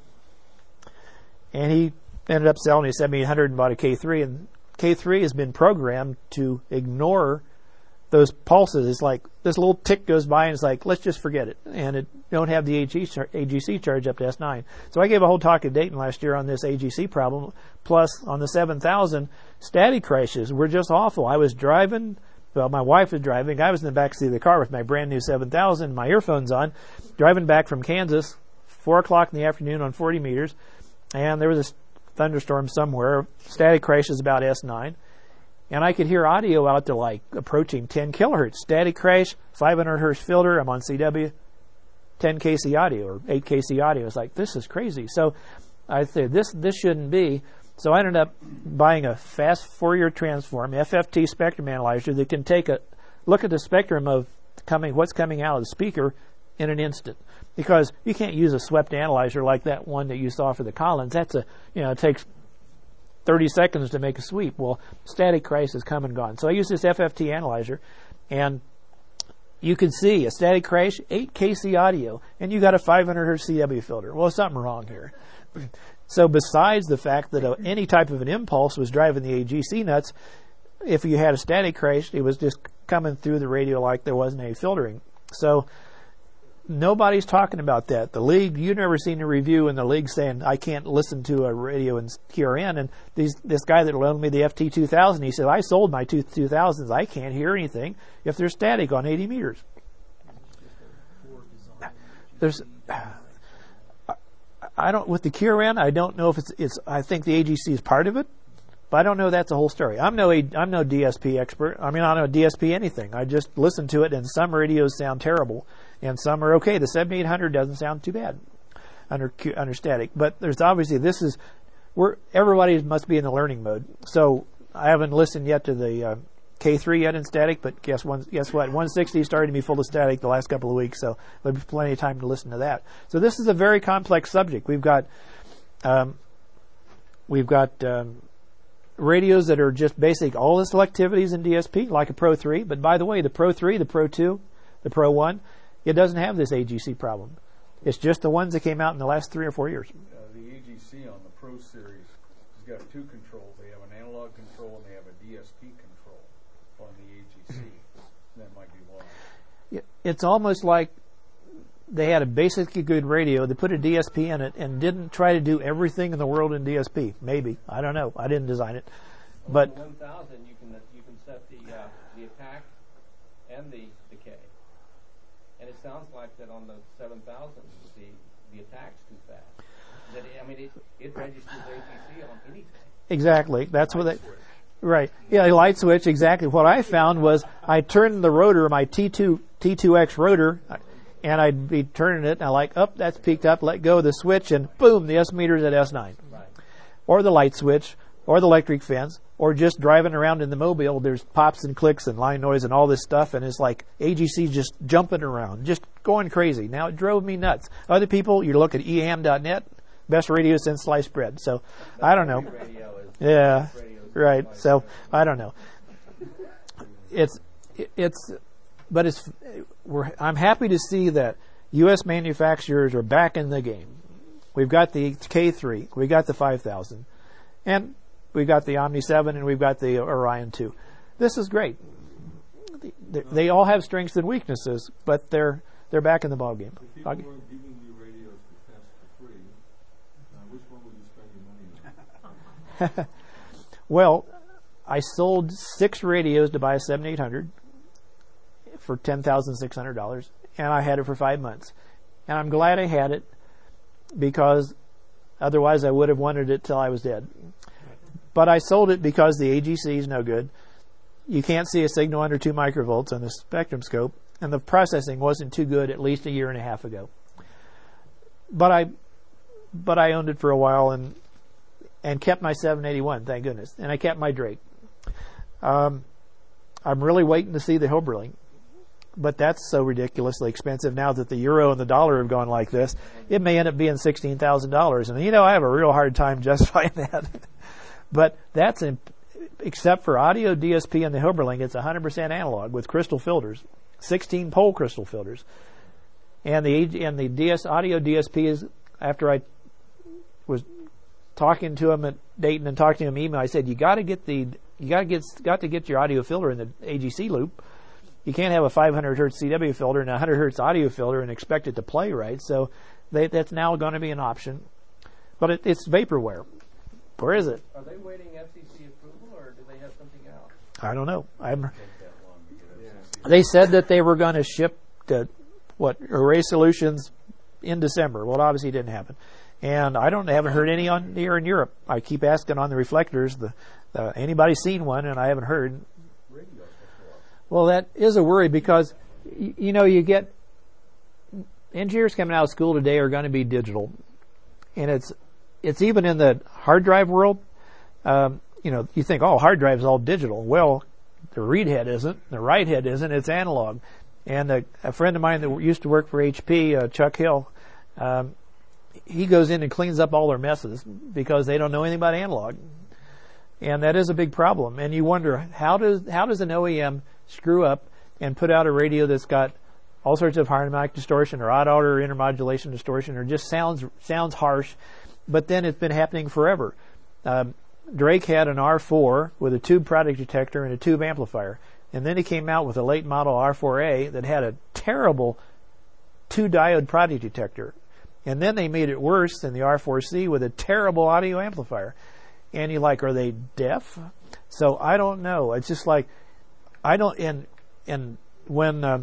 And he ended up selling his seventy-eight hundred and bought a K three, and K three has been programmed to ignore those pulses. It's like this little tick goes by and it's like, let's just forget it. And it don't have the A G C charge up to S nine. So I gave a whole talk at Dayton last year on this A G C problem. Plus, on the seven thousand, static crashes were just awful. I was driving, well, my wife was driving. I was in the back seat of the car with my brand new seven thousand, my earphones on, driving back from Kansas, four o'clock in the afternoon on forty meters. And there was a thunderstorm somewhere. Static crashes about S nine. And I could hear audio out to like approaching ten kilohertz. Static crash, five hundred hertz filter. I'm on C W, ten K C audio or eight K C audio. It's like, this is crazy. So I said, this this shouldn't be. So I ended up buying a fast Fourier transform, F F T spectrum analyzer that can take a look at the spectrum of coming what's coming out of the speaker in an instant. Because you can't use a swept analyzer like that one that you saw for the Collins. That's a, you know, it takes thirty seconds to make a sweep. Well, static crash has come and gone. So I use this F F T analyzer, and you can see a static crash, eight K C audio, and you got a five hundred hertz C W filter. Well, something wrong here. So besides the fact that uh, any type of an impulse was driving the A G C nuts, if you had a static crash, it was just coming through the radio like there wasn't any filtering. So nobody's talking about that. The league, you've never seen a review in the league saying, I can't listen to a radio in Q R N. And these, this guy that loaned me the F T two thousand, he said, I sold my two thousands. I can't hear anything if they're static on eighty meters. There's, I don't, with the Q R N, I don't know if it's, it's, I think the A G C is part of it, but I don't know that's the whole story. I'm no, I'm no D S P expert. I mean, I don't know D S P anything. I just listen to it, and some radios sound terrible, and some are okay. The seventy-eight hundred doesn't sound too bad under under static, but there's obviously this is where everybody must be in the learning mode. So I haven't listened yet to the uh, K three yet in static, but guess one, guess what? one sixty started to be full of static the last couple of weeks, so there'll be plenty of time to listen to that. So this is a very complex subject. We've got um, we've got um, radios that are just basic all the selectivities in D S P, like a Pro three. But by the way, the Pro three, the Pro two, the Pro one, it doesn't have this A G C problem. It's just the ones that came out in the last three or four years. Uh, the A G C on the Pro series has got two controls. They have an analog control and they have a D S P control on the A G C. That might be why. It's almost like they had a basically good radio. They put a D S P in it and didn't try to do everything in the world in D S P. Maybe. I don't know. I didn't design it. But one thousand, you can you can set the uh, the attack and the decay. And it sounds like that on the seven thousand, the the attack's too fast. That it, I mean, it, it registers A G C on anything. Exactly. That's what they... Right. Yeah, a light switch, exactly. What I found was I turned the rotor, my T two, T two X rotor, and I'd be turning it, and I like, up, oh, that's peaked up, let go of the switch, and boom, the S meter's at S nine. Right. Or the light switch, or the electric fence, or just driving around in the mobile, there's pops and clicks and line noise and all this stuff, and it's like A G C just jumping around, just going crazy. Now, it drove me nuts. Other people, you look at E A M dot net, best radio since sliced bread. So, I don't know. Radio is, Yeah. radio is Right. So I don't know. It's it's, but it's. We're, I'm happy to see that U S manufacturers are back in the game. We've got the K three, we got the five thousand, and we've got the Omni seven, and we've got the Orion two. This is great. They, they all have strengths and weaknesses, but they're they're back in the ball game. If people weren't giving you radios to test for free, uh, which one would you spend your money on? Well, I sold six radios to buy a seventy-eight hundred for ten thousand six hundred dollars, and I had it for five months. And I'm glad I had it, because otherwise I would have wanted it till I was dead. But I sold it because the A G C is no good. You can't see a signal under two microvolts on the spectrum scope, and the processing wasn't too good at least a year and a half ago. But I, but I owned it for a while and and kept my seven eighty-one, thank goodness, and I kept my Drake. Um, I'm really waiting to see the Hillbrilling, but that's so ridiculously expensive now that the euro and the dollar have gone like this. It may end up being sixteen thousand dollars, and you know I have a real hard time justifying that. But that's in, except for audio D S P and the Hillbrilling, it's one hundred percent analog with crystal filters, sixteen pole crystal filters, and the and the D S audio D S P is, after I was talking to him at Dayton and talking to him email, I said you got to get the you got to get got to get your audio filter in the A G C loop. You can't have a five hundred hertz C W filter and a one hundred hertz audio filter and expect it to play right. So they, that's now going to be an option, but it, it's vaporware. Where is it? Are they waiting F C C approval, or do they have something else? I don't know. I'm, they said that they were going to ship the what Array Solutions in December. Well, it obviously didn't happen, and I don't I haven't heard any on here in Europe. I keep asking on the reflectors. The, the anybody seen one, and I haven't heard. Well, that is a worry because y- you know you get engineers coming out of school today are going to be digital, and it's it's even in the hard drive world. Um, you know, you think, oh, hard drive's all digital. Well, the read head isn't. The write head isn't. It's analog. And a, a friend of mine that used to work for H P, uh, Chuck Hill, um, he goes in and cleans up all their messes because they don't know anything about analog. And that is a big problem. And you wonder, how does how does an O E M screw up and put out a radio that's got all sorts of harmonic distortion or odd order intermodulation distortion or just sounds sounds harsh, but then it's been happening forever. Um, Drake had an R four with a tube product detector and a tube amplifier, and then he came out with a late model R four A that had a terrible two diode product detector, and then they made it worse in the R four C with a terrible audio amplifier. And you're like, are they deaf? So I don't know. It's just like I don't. And and when uh,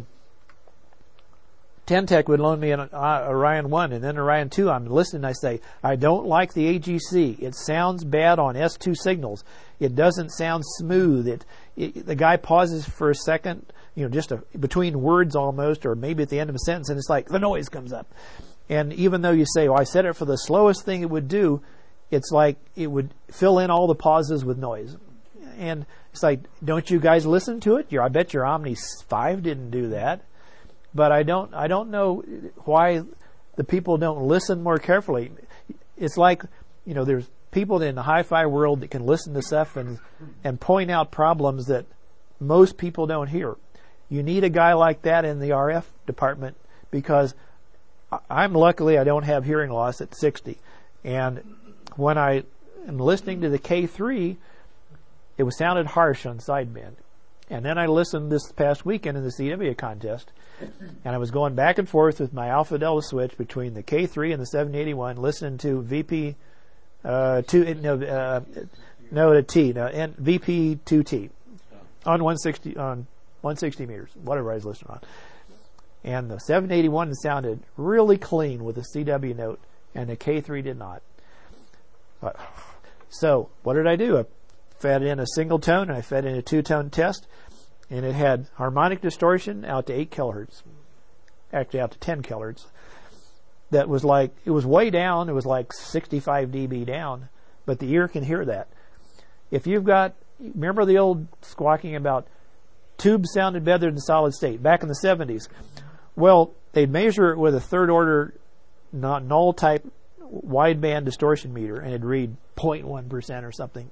Ten-Tech would loan me an uh, Orion one and then Orion two, I'm listening. I say, I don't like the A G C. It sounds bad on S two signals. It doesn't sound smooth. It, it the guy pauses for a second, you know, just a, between words almost, or maybe at the end of a sentence, and it's like the noise comes up. And even though you say, oh, I set it for the slowest thing it would do, it's like it would fill in all the pauses with noise. And it's like, don't you guys listen to it? Your, I bet your Omni five didn't do that. But I don't I don't know why the people don't listen more carefully. It's like, you know, there's people in the hi-fi world that can listen to stuff and, and point out problems that most people don't hear. You need a guy like that in the R F department because I'm luckily I don't have hearing loss at sixty. And when I am listening to the K three, it was sounded harsh on sideband. And then I listened this past weekend in the C W contest, and I was going back and forth with my alpha delta switch between the K three and the seven eighty-one, listening to V P uh, two no uh, no the T no and V P two T on one sixty on one sixty meters, whatever I was listening on. And the seven eighty-one sounded really clean with a C W note, and the K three did not. But, so what did I do? I fed in a single tone, and I fed in a two-tone test, and it had harmonic distortion out to eight kilohertz, actually out to ten kilohertz. That was like, it was way down, it was like sixty-five decibels down, but the ear can hear that. If you've got, remember the old squawking about tubes sounded better than solid state back in the seventies? Well, they'd measure it with a third order not null type wideband distortion meter, and it'd read zero point one percent or something.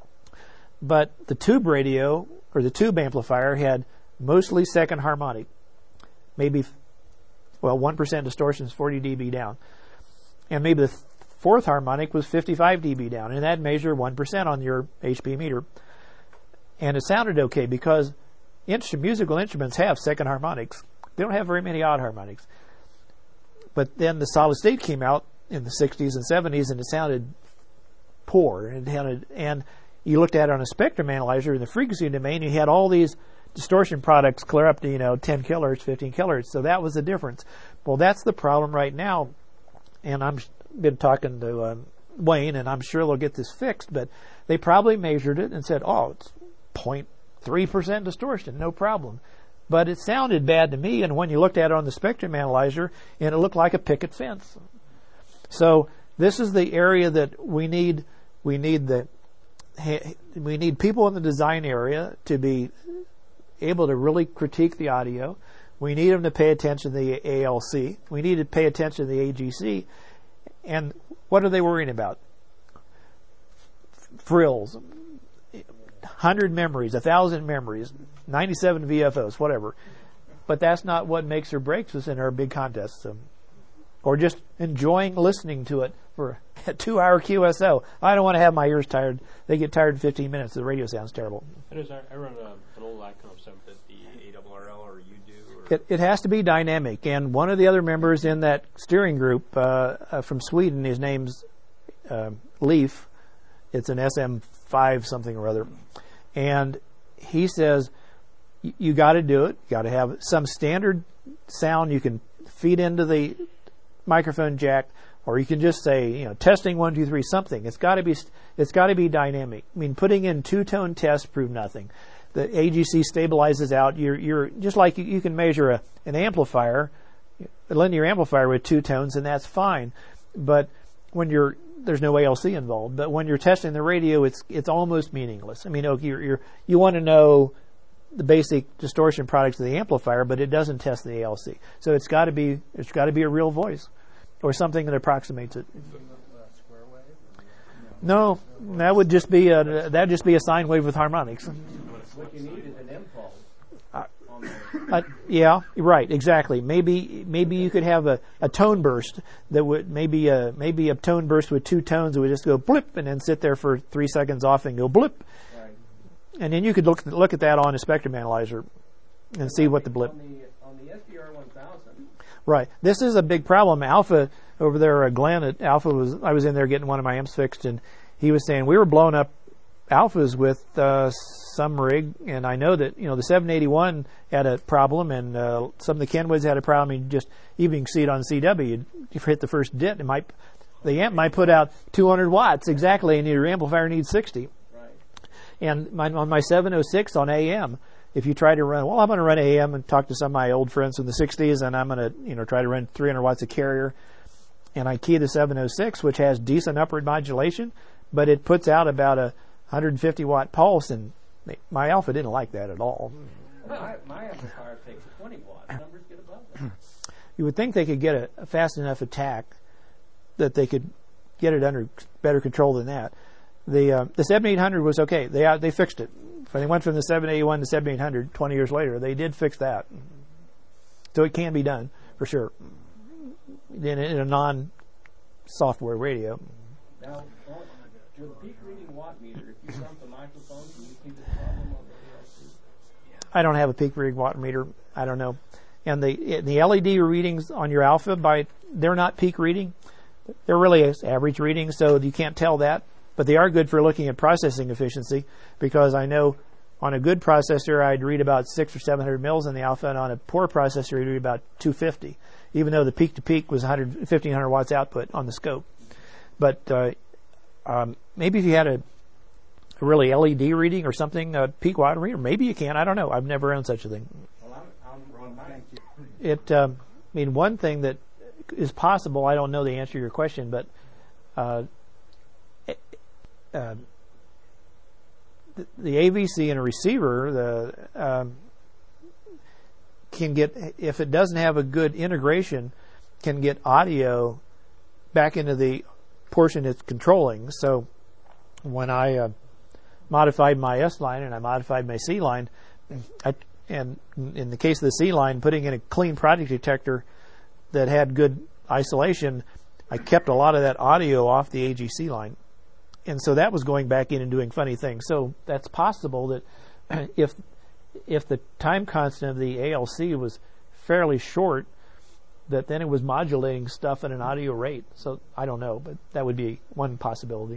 But the tube radio, or the tube amplifier, had mostly second harmonic. Maybe, well, one percent distortion is forty decibels down. And maybe the fourth harmonic was fifty-five decibels down. And that'd measure one percent on your H P meter. And it sounded okay because instru- musical instruments have second harmonics. They don't have very many odd harmonics. But then the solid state came out in the sixties and seventies, and it sounded poor. It sounded, and you looked at it on a spectrum analyzer in the frequency domain, you had all these distortion products clear up to, you know, ten kilohertz, fifteen kilohertz. So that was the difference. Well, that's the problem right now. And I've been talking to uh, Wayne, and I'm sure they'll get this fixed, but they probably measured it and said, oh, it's zero point three percent distortion, no problem. But it sounded bad to me, and when you looked at it on the spectrum analyzer, and it looked like a picket fence. So this is the area that we need. We need the we need people in the design area to be able to really critique the audio. We need them to pay attention to the A L C. We need to pay attention to the A G C. And what are they worrying about? Frills, one hundred memories, one thousand memories, ninety-seven V F Os, whatever. But that's not what makes or breaks us in our big contests. So, or just enjoying listening to it for a two-hour Q S O. I don't want to have my ears tired. They get tired in fifteen minutes. The radio sounds terrible. It is, I, I run a, an old Icom seven fifty A R R L, or you do. Or It, it has to be dynamic. And one of the other members in that steering group uh, uh, from Sweden, his name's uh, Leaf. It's an S M five something or other. And he says, you got to do it. You got to have some standard sound you can feed into the microphone jack, or you can just say, you know, testing one, two, three, something. It's got to be, it's got to be dynamic. I mean, putting in two-tone tests prove nothing. The A G C stabilizes out. You're, you're just like you, you can measure a, an amplifier, a linear amplifier with two tones, and that's fine. But when you're there's no A L C involved. But when you're testing the radio, it's it's almost meaningless. I mean, okay, you're, you're, you want to know the basic distortion products of the amplifier, but it doesn't test the A L C. So it's got to be it's got to be a real voice or something that approximates it. No, that would just be a that'd just be a sine wave with harmonics. What you need is an impulse. Uh, on the Uh, yeah, right, exactly. Maybe maybe you could have a, a tone burst that would maybe a maybe a tone burst with two tones that would just go blip and then sit there for three seconds off and go blip, right. and then you could look look at that on a spectrum analyzer and see what the blip. On the, on the S D R one thousand. Right. This is a big problem. Alpha over there, uh, Glenn at Alpha was I was in there getting one of my amps fixed, and he was saying we were blowing up Alphas with uh, some rig, and I know that you know the seven eighty-one had a problem, and uh, some of the Kenwoods had a problem. You just even you can see it on C W. You hit the first dit, it might the amp might put out two hundred watts exactly, and your amplifier needs sixty. Right. And my, on my seven oh six on A M, if you try to run, well, I'm going to run A M and talk to some of my old friends from the sixties, and I'm going to you know try to run three hundred watts of carrier, and I key the seven oh six, which has decent upward modulation, but it puts out about a one hundred fifty watt pulse, and my Alpha didn't like that at all. My, my amplifier takes twenty watts. Numbers get above that. You would think they could get a, a fast enough attack that they could get it under better control than that. The uh, the seventy-eight hundred was okay. They uh, they fixed it. When they went from the seven eighty-one to seventy-eight hundred twenty years later, they did fix that. So it can be done for sure in, in a non-software radio. Now, with a peak reading watt meter, if you dump the microphone, can you see this problem on the A L C? I don't have a peak reading watt meter. I don't know. And the the L E D readings on your Alpha, by they're not peak reading. They're really average readings, so you can't tell that. But they are good for looking at processing efficiency, because I know on a good processor I'd read about six or seven hundred mils in the Alpha, and on a poor processor I'd read about two fifty, even though the peak to peak was one hundred, fifteen hundred watts output on the scope. But uh, um, maybe if you had a, a really L E D reading or something, a peak watt reader, maybe you can. I don't know. I've never owned such a thing. Well, I'm, I'm Ron, thank you. It, um, I mean, one thing that is possible, I don't know the answer to your question, but uh, uh, the, the A V C in a receiver the, um, can get, if it doesn't have a good integration, can get audio back into the portion it's controlling. So when I uh, modified my S line and I modified my C line, I, and in the case of the C line, putting in a clean product detector that had good isolation, I kept a lot of that audio off the A G C line. And so that was going back in and doing funny things. So that's possible that if if the time constant of the A L C was fairly short, that then it was modulating stuff at an audio rate. So I don't know, but that would be one possibility.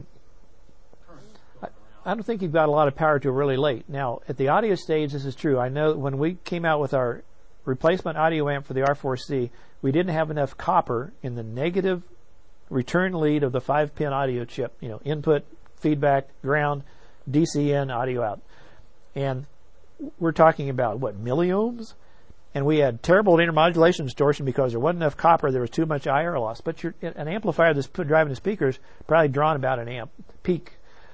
I, I don't think you've got a lot of power till really late. Now, at the audio stage, this is true. I know when we came out with our replacement audio amp for the R four C, we didn't have enough copper in the negative return lead of the five-pin audio chip. You know, input, feedback, ground, D C in, audio out. And we're talking about, what, milliohms? And we had terrible intermodulation distortion because there wasn't enough copper. There was too much I R loss. But you're, an amplifier that's put driving the speakers probably drawn about an amp peak.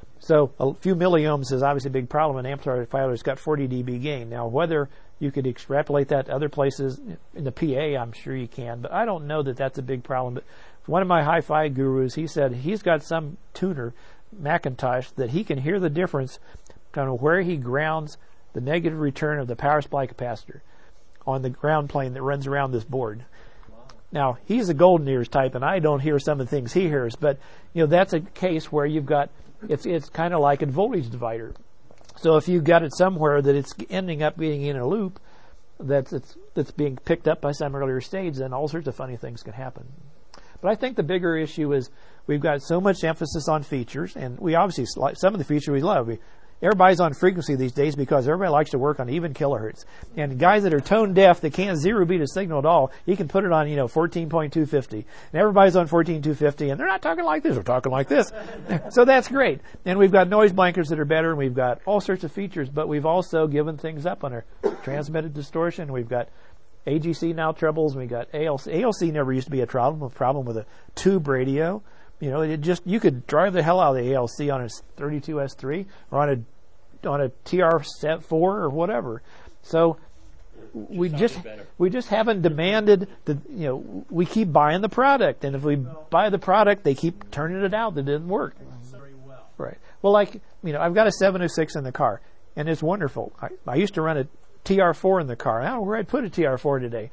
So a few milliohms is obviously a big problem. An amplifier that's got forty decibel gain. Now, whether you could extrapolate that to other places in the P A, I'm sure you can. But I don't know that that's a big problem. But one of my hi-fi gurus, he said he's got some tuner, Macintosh, that he can hear the difference kind of where he grounds the negative return of the power supply capacitor on the ground plane that runs around this board. Wow. Now, he's a golden ears type, and I don't hear some of the things he hears, but you know that's a case where you've got, it's it's kind of like a voltage divider. So if you've got it somewhere that it's ending up being in a loop that's it's, that's being picked up by some earlier stage, then all sorts of funny things can happen. But I think the bigger issue is we've got so much emphasis on features, and we obviously, some of the features we love. We, Everybody's on frequency these days because everybody likes to work on even kilohertz. And guys that are tone deaf, that can't zero beat a signal at all, you can put it on, you know, fourteen point two five zero. And everybody's on fourteen point two five zero, and they're not talking like this, they're talking like this. So that's great. And we've got noise blankers that are better, and we've got all sorts of features, but we've also given things up on our transmitted distortion. We've got A G C now trebles, and we've got A L C. A L C never used to be a problem, a problem with a tube radio. You know, it just, you could drive the hell out of the A L C on a thirty-two S three or on a on a T R four or whatever. So we just we just haven't demanded the, you know, we keep buying the product, and if we buy the product, they keep turning it out that didn't work. Very well. Right. Well, like, you know, I've got a seven oh six in the car, and it's wonderful. I, I used to run a T R four in the car. I don't know where I'd put a T R four today.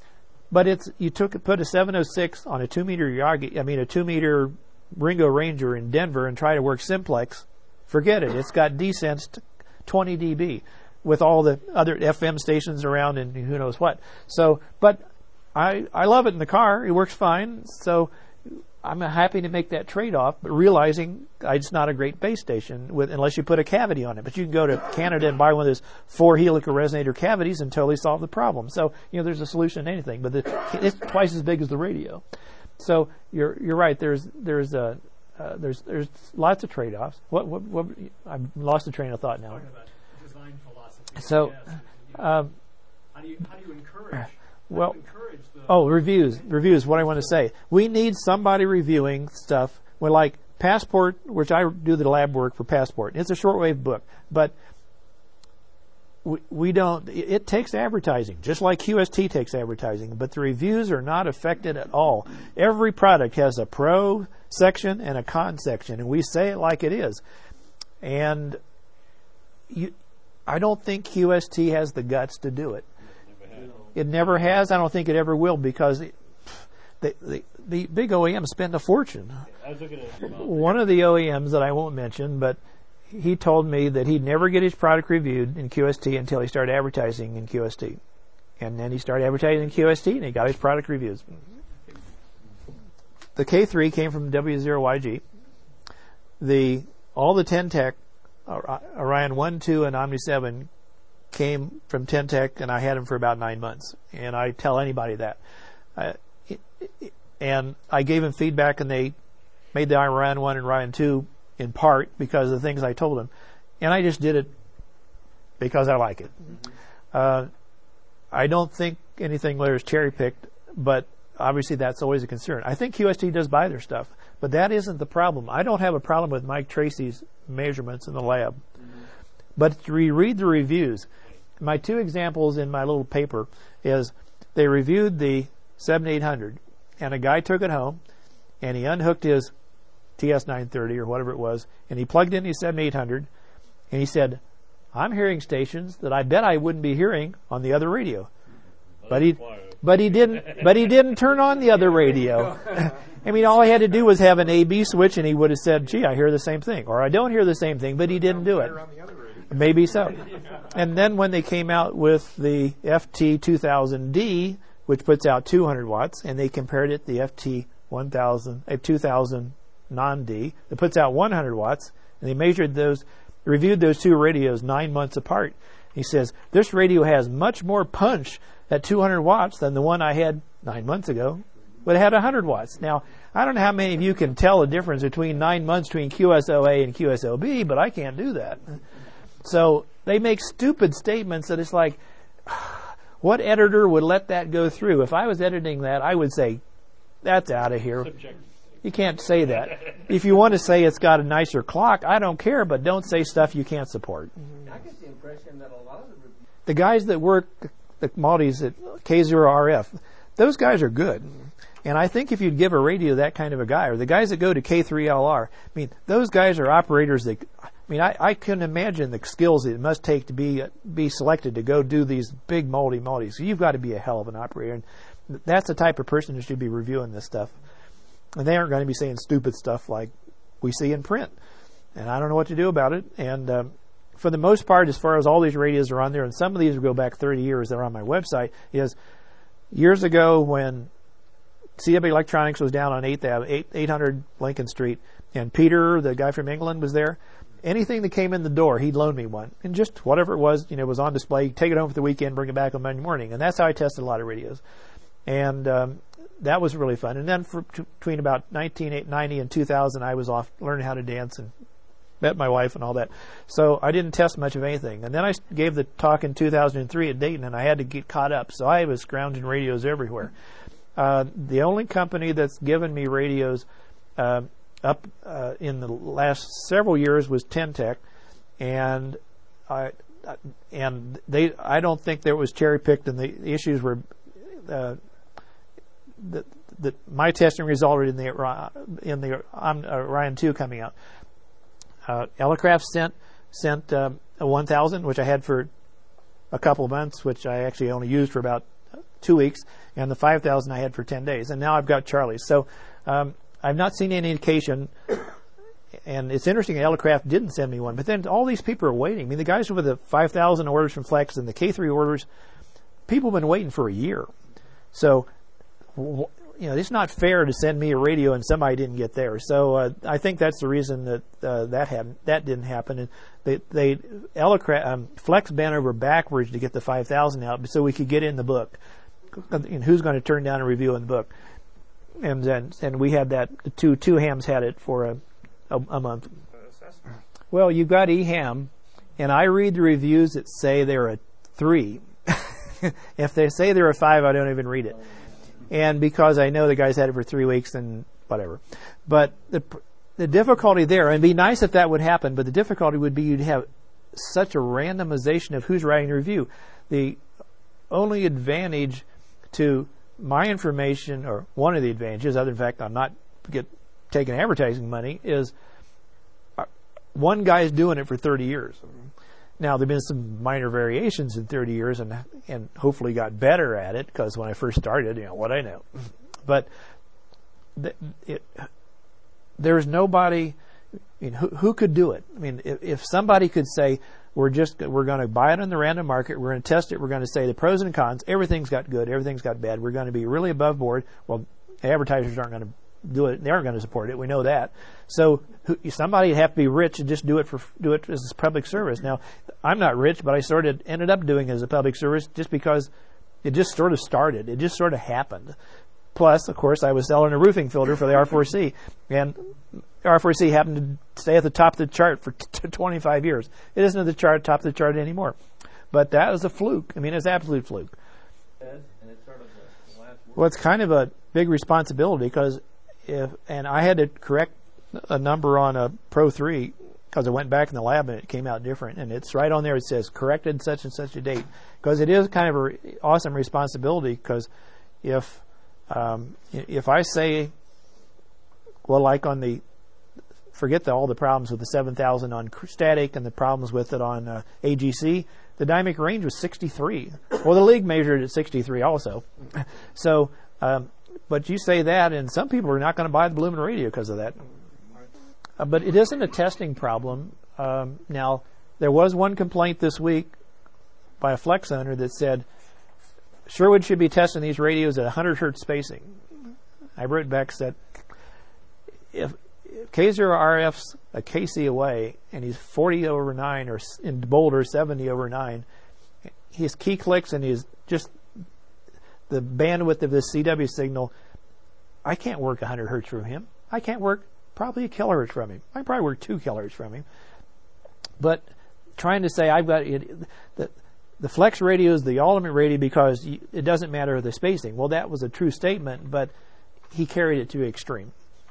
But it's, you took put a seven oh six on a two meter Yagi, I mean a two meter Ringo Ranger in Denver and try to work simplex. Forget it. It's got desensed twenty decibel with all the other F M stations around and who knows what. So, but I I love it in the car. It works fine. So I'm happy to make that trade-off, but realizing it's not a great base station with, unless you put a cavity on it. But you can go to Canada and buy one of those four helical resonator cavities and totally solve the problem. So, you know, there's a solution to anything, but the, it's twice as big as the radio. So you're you're right. There's there's a uh, there's there's lots of trade-offs. What what what? I've lost the train of thought now. Talking about design philosophy. So, yes. um, how do you how do you encourage? Well, how do you encourage the oh, reviews. Reviews, what I want to say. We need somebody reviewing stuff. Well, like Passport, which I do the lab work for Passport. It's a shortwave book, but we, we don't, it, it takes advertising, just like Q S T takes advertising, but the reviews are not affected at all. Every product has a pro section and a con section, and we say it like it is. And you, I don't think Q S T has the guts to do it. It never has. I don't think it ever will, because it, the, the, the big O E Ms spend a fortune. I was looking at One of the O E Ms that I won't mention, but he told me that he'd never get his product reviewed in Q S T until he started advertising in Q S T. And then he started advertising in Q S T, and he got his product reviews. The K three came from W zero Y G. The all the Ten-Tech, Orion one, two, and Omni seven came from Ten-Tech, and I had them for about nine months. And I tell anybody that. Uh, it, it, and I gave them feedback, and they made the Orion one and Orion two in part because of the things I told them. And I just did it because I like it. Mm-hmm. Uh, I don't think anything there is cherry-picked, but obviously that's always a concern. I think Q S T does buy their stuff, but that isn't the problem. I don't have a problem with Mike Tracy's measurements in the lab. Mm-hmm. But to reread the reviews, my two examples in my little paper is they reviewed the seventy-eight hundred, and a guy took it home, and he unhooked his T S nine thirty or whatever it was, and he plugged in his seventy-eight hundred, and he said, I'm hearing stations that I bet I wouldn't be hearing on the other radio. But he, but he didn't, but he didn't turn on the other radio. I mean, all I had to do was have an A B switch, and he would have said, gee, I hear the same thing. Or I don't hear the same thing, but he didn't do it. Maybe so. And then when they came out with the F T two thousand D, which puts out two hundred watts, and they compared it to the F T one thousand, uh, two thousand non-D that puts out one hundred watts, and they measured those, reviewed those two radios nine months apart. He says, this radio has much more punch at two hundred watts than the one I had nine months ago, but it had one hundred watts. Now, I don't know how many of you can tell the difference between nine months between Q S O A and Q S O B, but I can't do that. So they make stupid statements that it's like, what editor would let that go through? If I was editing that, I would say, that's out of here. You can't say that. If you want to say it's got a nicer clock, I don't care, but don't say stuff you can't support. I get the impression that a lot of the reviews... The guys that work the multis at K zero R F, those guys are good. And I think if you'd give a radio that kind of a guy, or the guys that go to K three L R, I mean, those guys are operators that, I mean, I, I couldn't imagine the skills it must take to be be selected to go do these big multi-multis. So you've got to be a hell of an operator. And that's the type of person who should be reviewing this stuff. And they aren't going to be saying stupid stuff like we see in print. And I don't know what to do about it. And um, for the most part, as far as all these radios are on there, and some of these will go back thirty years, they're on my website, is years ago when C W Electronics was down on eighth Avenue, eight hundred Lincoln Street, and Peter, the guy from England, was there. Anything that came in the door, he'd loan me one. And just whatever it was, you know, was on display, take it home for the weekend, bring it back on Monday morning. And that's how I tested a lot of radios. And um, that was really fun. And then for, t- between about nineteen ninety and two thousand, I was off learning how to dance and met my wife and all that. So I didn't test much of anything. And then I gave the talk in two thousand three at Dayton, and I had to get caught up. So I was scrounging radios everywhere. Uh, the only company that's given me radios uh, up uh, in the last several years was Tentec, and I and they I don't think there was cherry picked, and the issues were uh, that that my testing resulted in the in the um, Orion two coming out. Uh, Elecraft sent sent uh, a one thousand, which I had for a couple of months, which I actually only used for about two weeks, and the five thousand I had for ten days, and now I've got Charlie's. So um, I've not seen any indication, and it's interesting Elecraft didn't send me one, but then all these people are waiting. I mean, the guys with the five thousand orders from Flex and the K three orders, people have been waiting for a year. So, you know, it's not fair to send me a radio and somebody didn't get theirs. So uh, I think that's the reason that uh, that happened. That didn't happen. And they, they Elecraft, um, Flex bent over backwards to get the five thousand out so we could get in the book. And who's going to turn down a review in the book? And then, and we had that. Two two hams had it for a a, a month. Well, you've got E ham, and I read the reviews that say they're a three. If they say they're a five, I don't even read it. And because I know the guys had it for three weeks and whatever. But the the difficulty there, and it'd be nice if that would happen, but the difficulty would be you'd have such a randomization of who's writing the review. The only advantage to my information, or one of the advantages, other than the fact I'm not get taking advertising money, is one guy's doing it for thirty years. Now, there have been some minor variations in thirty years, and and hopefully got better at it, because when I first started, you know, what I know. But th- it, there's nobody, I mean, who, who could do it? I mean, if, if somebody could say, we're just, we're going to buy it on the random market, we're going to test it, we're going to say the pros and cons, everything's got good, everything's got bad, we're going to be really above board. Well, advertisers aren't going to do it, they aren't going to support it, we know that. So who, somebody would have to be rich and just do it for do it as a public service. Now, I'm not rich, but I sort of ended up doing it as a public service just because it just sort of started. It just sort of happened. Plus, of course, I was selling a roofing filter for the R four C, and R four C happened to stay at the top of the chart for t- twenty-five years. It isn't at the chart, top of the chart anymore. But that was a fluke. I mean, it's an absolute fluke. And it's sort of the last word. Well, it's kind of a big responsibility, because if, and I had to correct a number on a Pro three because I went back in the lab and it came out different, and it's right on there. It says corrected such and such a date, because it is kind of an awesome responsibility. Because if um, if I say, well, like on the, forget the, all the problems with the seven thousand on static and the problems with it on uh, A G C, the dynamic range was sixty-three. Well, the league measured it at sixty-three also. So. Um, But you say that, and some people are not going to buy the blooming radio because of that. Uh, but it isn't a testing problem. Um, now, there was one complaint this week by a Flex owner that said Sherwood should be testing these radios at one hundred hertz spacing. I wrote back said if K zero R F's a K C away and he's forty over nine or in Boulder seventy over nine, his key clicks and his just the bandwidth of this C W signal, I can't work one hundred hertz from him. I can't work probably a kilohertz from him. I can probably work two kilohertz from him. But trying to say I've got it, the the Flex radio is the ultimate radio because you, it doesn't matter the spacing. Well, that was a true statement, but he carried it to extreme.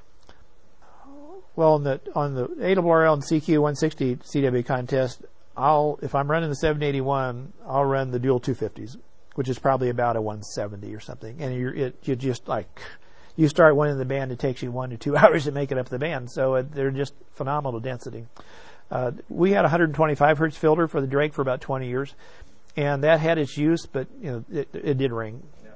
Well, on the on the A R R L and C Q one sixty C W contest, I'll if I'm running the seven eighty-one, I'll run the dual two fifties, which is probably about a one seventy or something. And you're it, you just like you start one in the band, it takes you one to two hours to make it up the band. So uh, they're just phenomenal density. Uh, we had a one hundred twenty-five hertz filter for the Drake for about twenty years, and that had its use, but you know it, it did ring. No.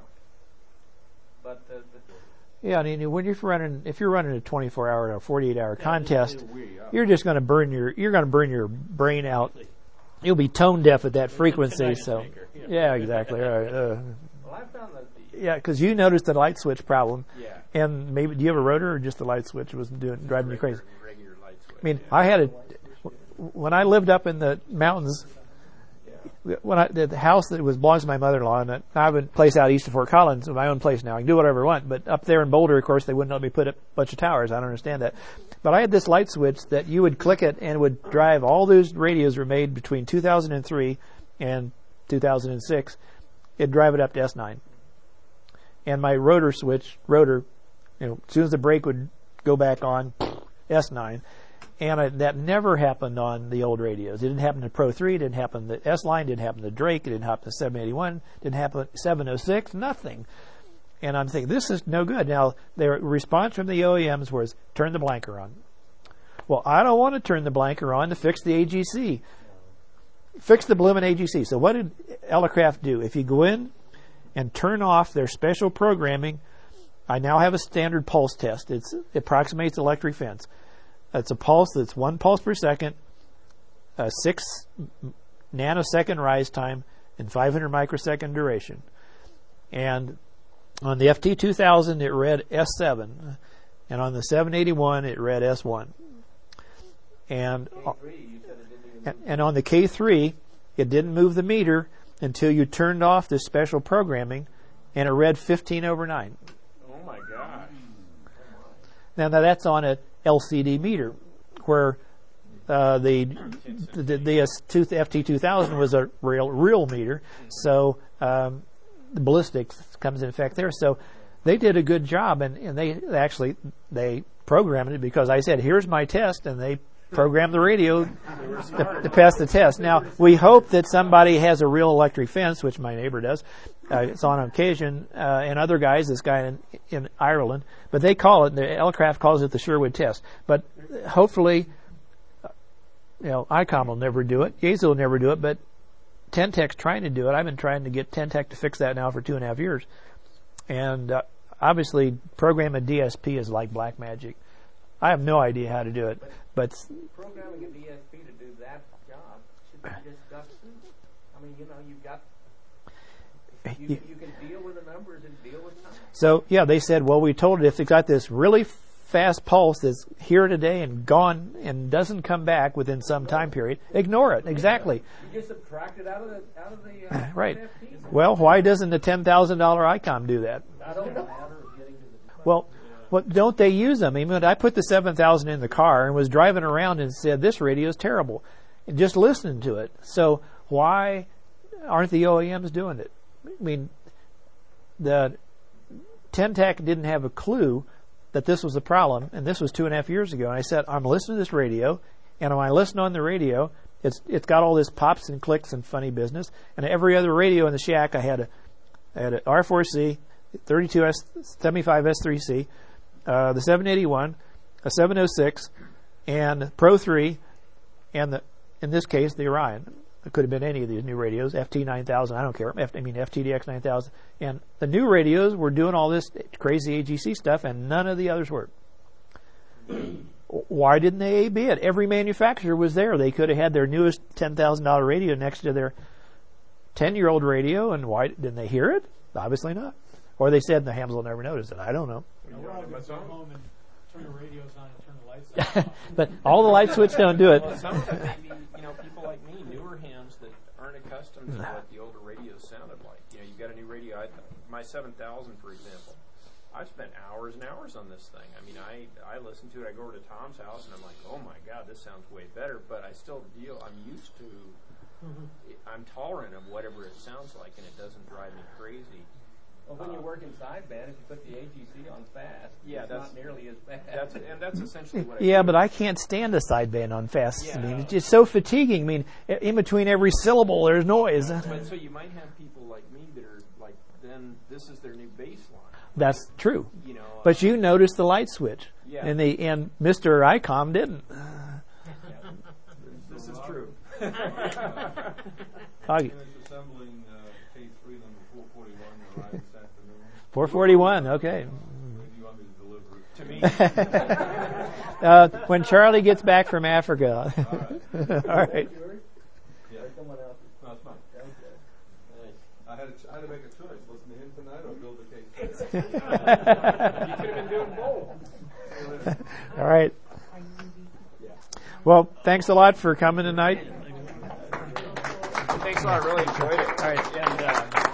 But the, the Yeah, I mean, when you're running, if you're running a twenty-four hour or forty-eight hour contest, you're just going to burn your, you're going to burn your brain out. You'll be tone deaf at that frequency. So, yeah, exactly. All right. Uh, well, I found that the yeah, because you noticed the light switch problem. Yeah. And maybe do you have a rotor or just the light switch was doing driving you crazy? Regular light switch. I mean, yeah. I had a when I lived up in the mountains. When I, the house that was belongs to my mother-in-law, and I have a place out east of Fort Collins, my own place now. I can do whatever I want, but up there in Boulder, of course, they wouldn't let me put up a bunch of towers. I don't understand that. But I had this light switch that you would click it and would drive. All those radios were made between two thousand three and two thousand six. It'd drive it up to S nine. And my rotor switch, rotor, you know, as soon as the brake would go back on, S nine. And I, that never happened on the old radios. It didn't happen to Pro three, it didn't happen to S-Line, didn't happen to Drake, it didn't happen to seven eighty-one, didn't happen to seven oh six, nothing. And I'm thinking, this is no good. Now, their response from the O E Ms was, turn the blanker on. Well, I don't want to turn the blanker on to fix the A G C. Fix the blooming A G C. So what did Elecraft do? If you go in and turn off their special programming, I now have a standard pulse test. It's, it approximates electric fence. It's a pulse that's one pulse per second, a six nanosecond rise time, and five hundred microsecond duration. And on the F T two thousand, it read S seven, and on the seven eighty-one, it read S one. And, K three, you said it didn't even and, and on the K three, it didn't move the meter until you turned off this special programming, and it read fifteen over nine. Oh my gosh. Now, now that's on a L C D meter, where uh, the the, the F T two thousand was a real real meter, so um, the ballistics comes in effect there. So they did a good job, and, and they actually they programmed it because I said, "Here's my test," and they programmed the radio to, to pass the test. Now we hope that somebody has a real electric fence, which my neighbor does. Uh, it's on occasion, uh, and other guys, this guy in, in Ireland, but they call it, the Elecraft calls it the Sherwood test. But hopefully, you know, ICOM will never do it, Yaesu will never do it, but Ten-Tech's trying to do it. I've been trying to get Ten-Tech to fix that now for two and a half years. And uh, obviously, programming D S P is like black magic. I have no idea how to do it, but programming a D S P to do that job should be just dust soup. I mean, you know, you've got You, you can deal with the numbers and deal with time. So, yeah, they said, well, we told it if it's got this really fast pulse that's here today and gone and doesn't come back within some time period, ignore it. Exactly. You just subtract it out of the out of the uh, right. F T. Well, why doesn't the ten thousand dollars ICOM do that? I don't know. Well, what don't they use them? I mean, I put the seven thousand in the car and was driving around and said, this radio is terrible, and just listening to it. So why aren't the O E Ms doing it? I mean, the Ten-Tech didn't have a clue that this was a problem, and this was two and a half years ago. And I said, I'm listening to this radio, and when I listen on the radio, it's it's got all this pops and clicks and funny business. And every other radio in the shack, I had a I had an R four C, thirty-two S, seventy-five S three C, uh, the seven eighty-one, a seven oh six, and Pro three, and the in this case the Orion. It could have been any of these new radios, F T nine thousand, I don't care. F, I mean, F T D X nine thousand. And the new radios were doing all this crazy A G C stuff, and none of the others worked. why didn't they A B it? Every manufacturer was there. They could have had their newest ten thousand dollars radio next to their ten-year-old radio, and why didn't they hear it? Obviously not. Or they said the hams will never notice it. I don't know. You know, we're all going to go home and turn the radios on and turn the lights off. But all the light switch don't do it. Well, some of it may be, you know, people like me, newer hams that aren't accustomed to what the older radios sounded like. You know, you got a new radio. I, my seven thousand, for example. I've spent hours and hours on this thing. I mean, I, I listen to it. I go over to Tom's house, and I'm like, oh, my God, this sounds way better. But I still deal, I'm used to, I'm tolerant of whatever it sounds like, and it doesn't drive me crazy. Well, when Uh, you're working sideband, if you put the A G C on fast, Yeah, it's that's- not nearly as bad. That's And that's essentially what I Yeah, do. but I can't stand a sideband on fast. I mean, Yeah. it's just so fatiguing. I mean, in between every syllable, there's noise. But so you might have people like me that are like, then this is their new baseline. That's true. You know, But uh, you noticed the light switch, Yeah. and the and Mister ICOM didn't. This is true. Foggy. Finish assembling uh, K three number four forty-one arrived this afternoon. four forty-one, okay. When do you want me to deliver it? To me, Uh, when Charlie gets back from Africa. All right. Yeah. No, it's fine. I had, a ch- I had to make a choice: listen to him tonight or build the case. you could have been doing both. All right. Well, thanks a lot for coming tonight. Thanks a lot. I really enjoyed it. All right. And uh,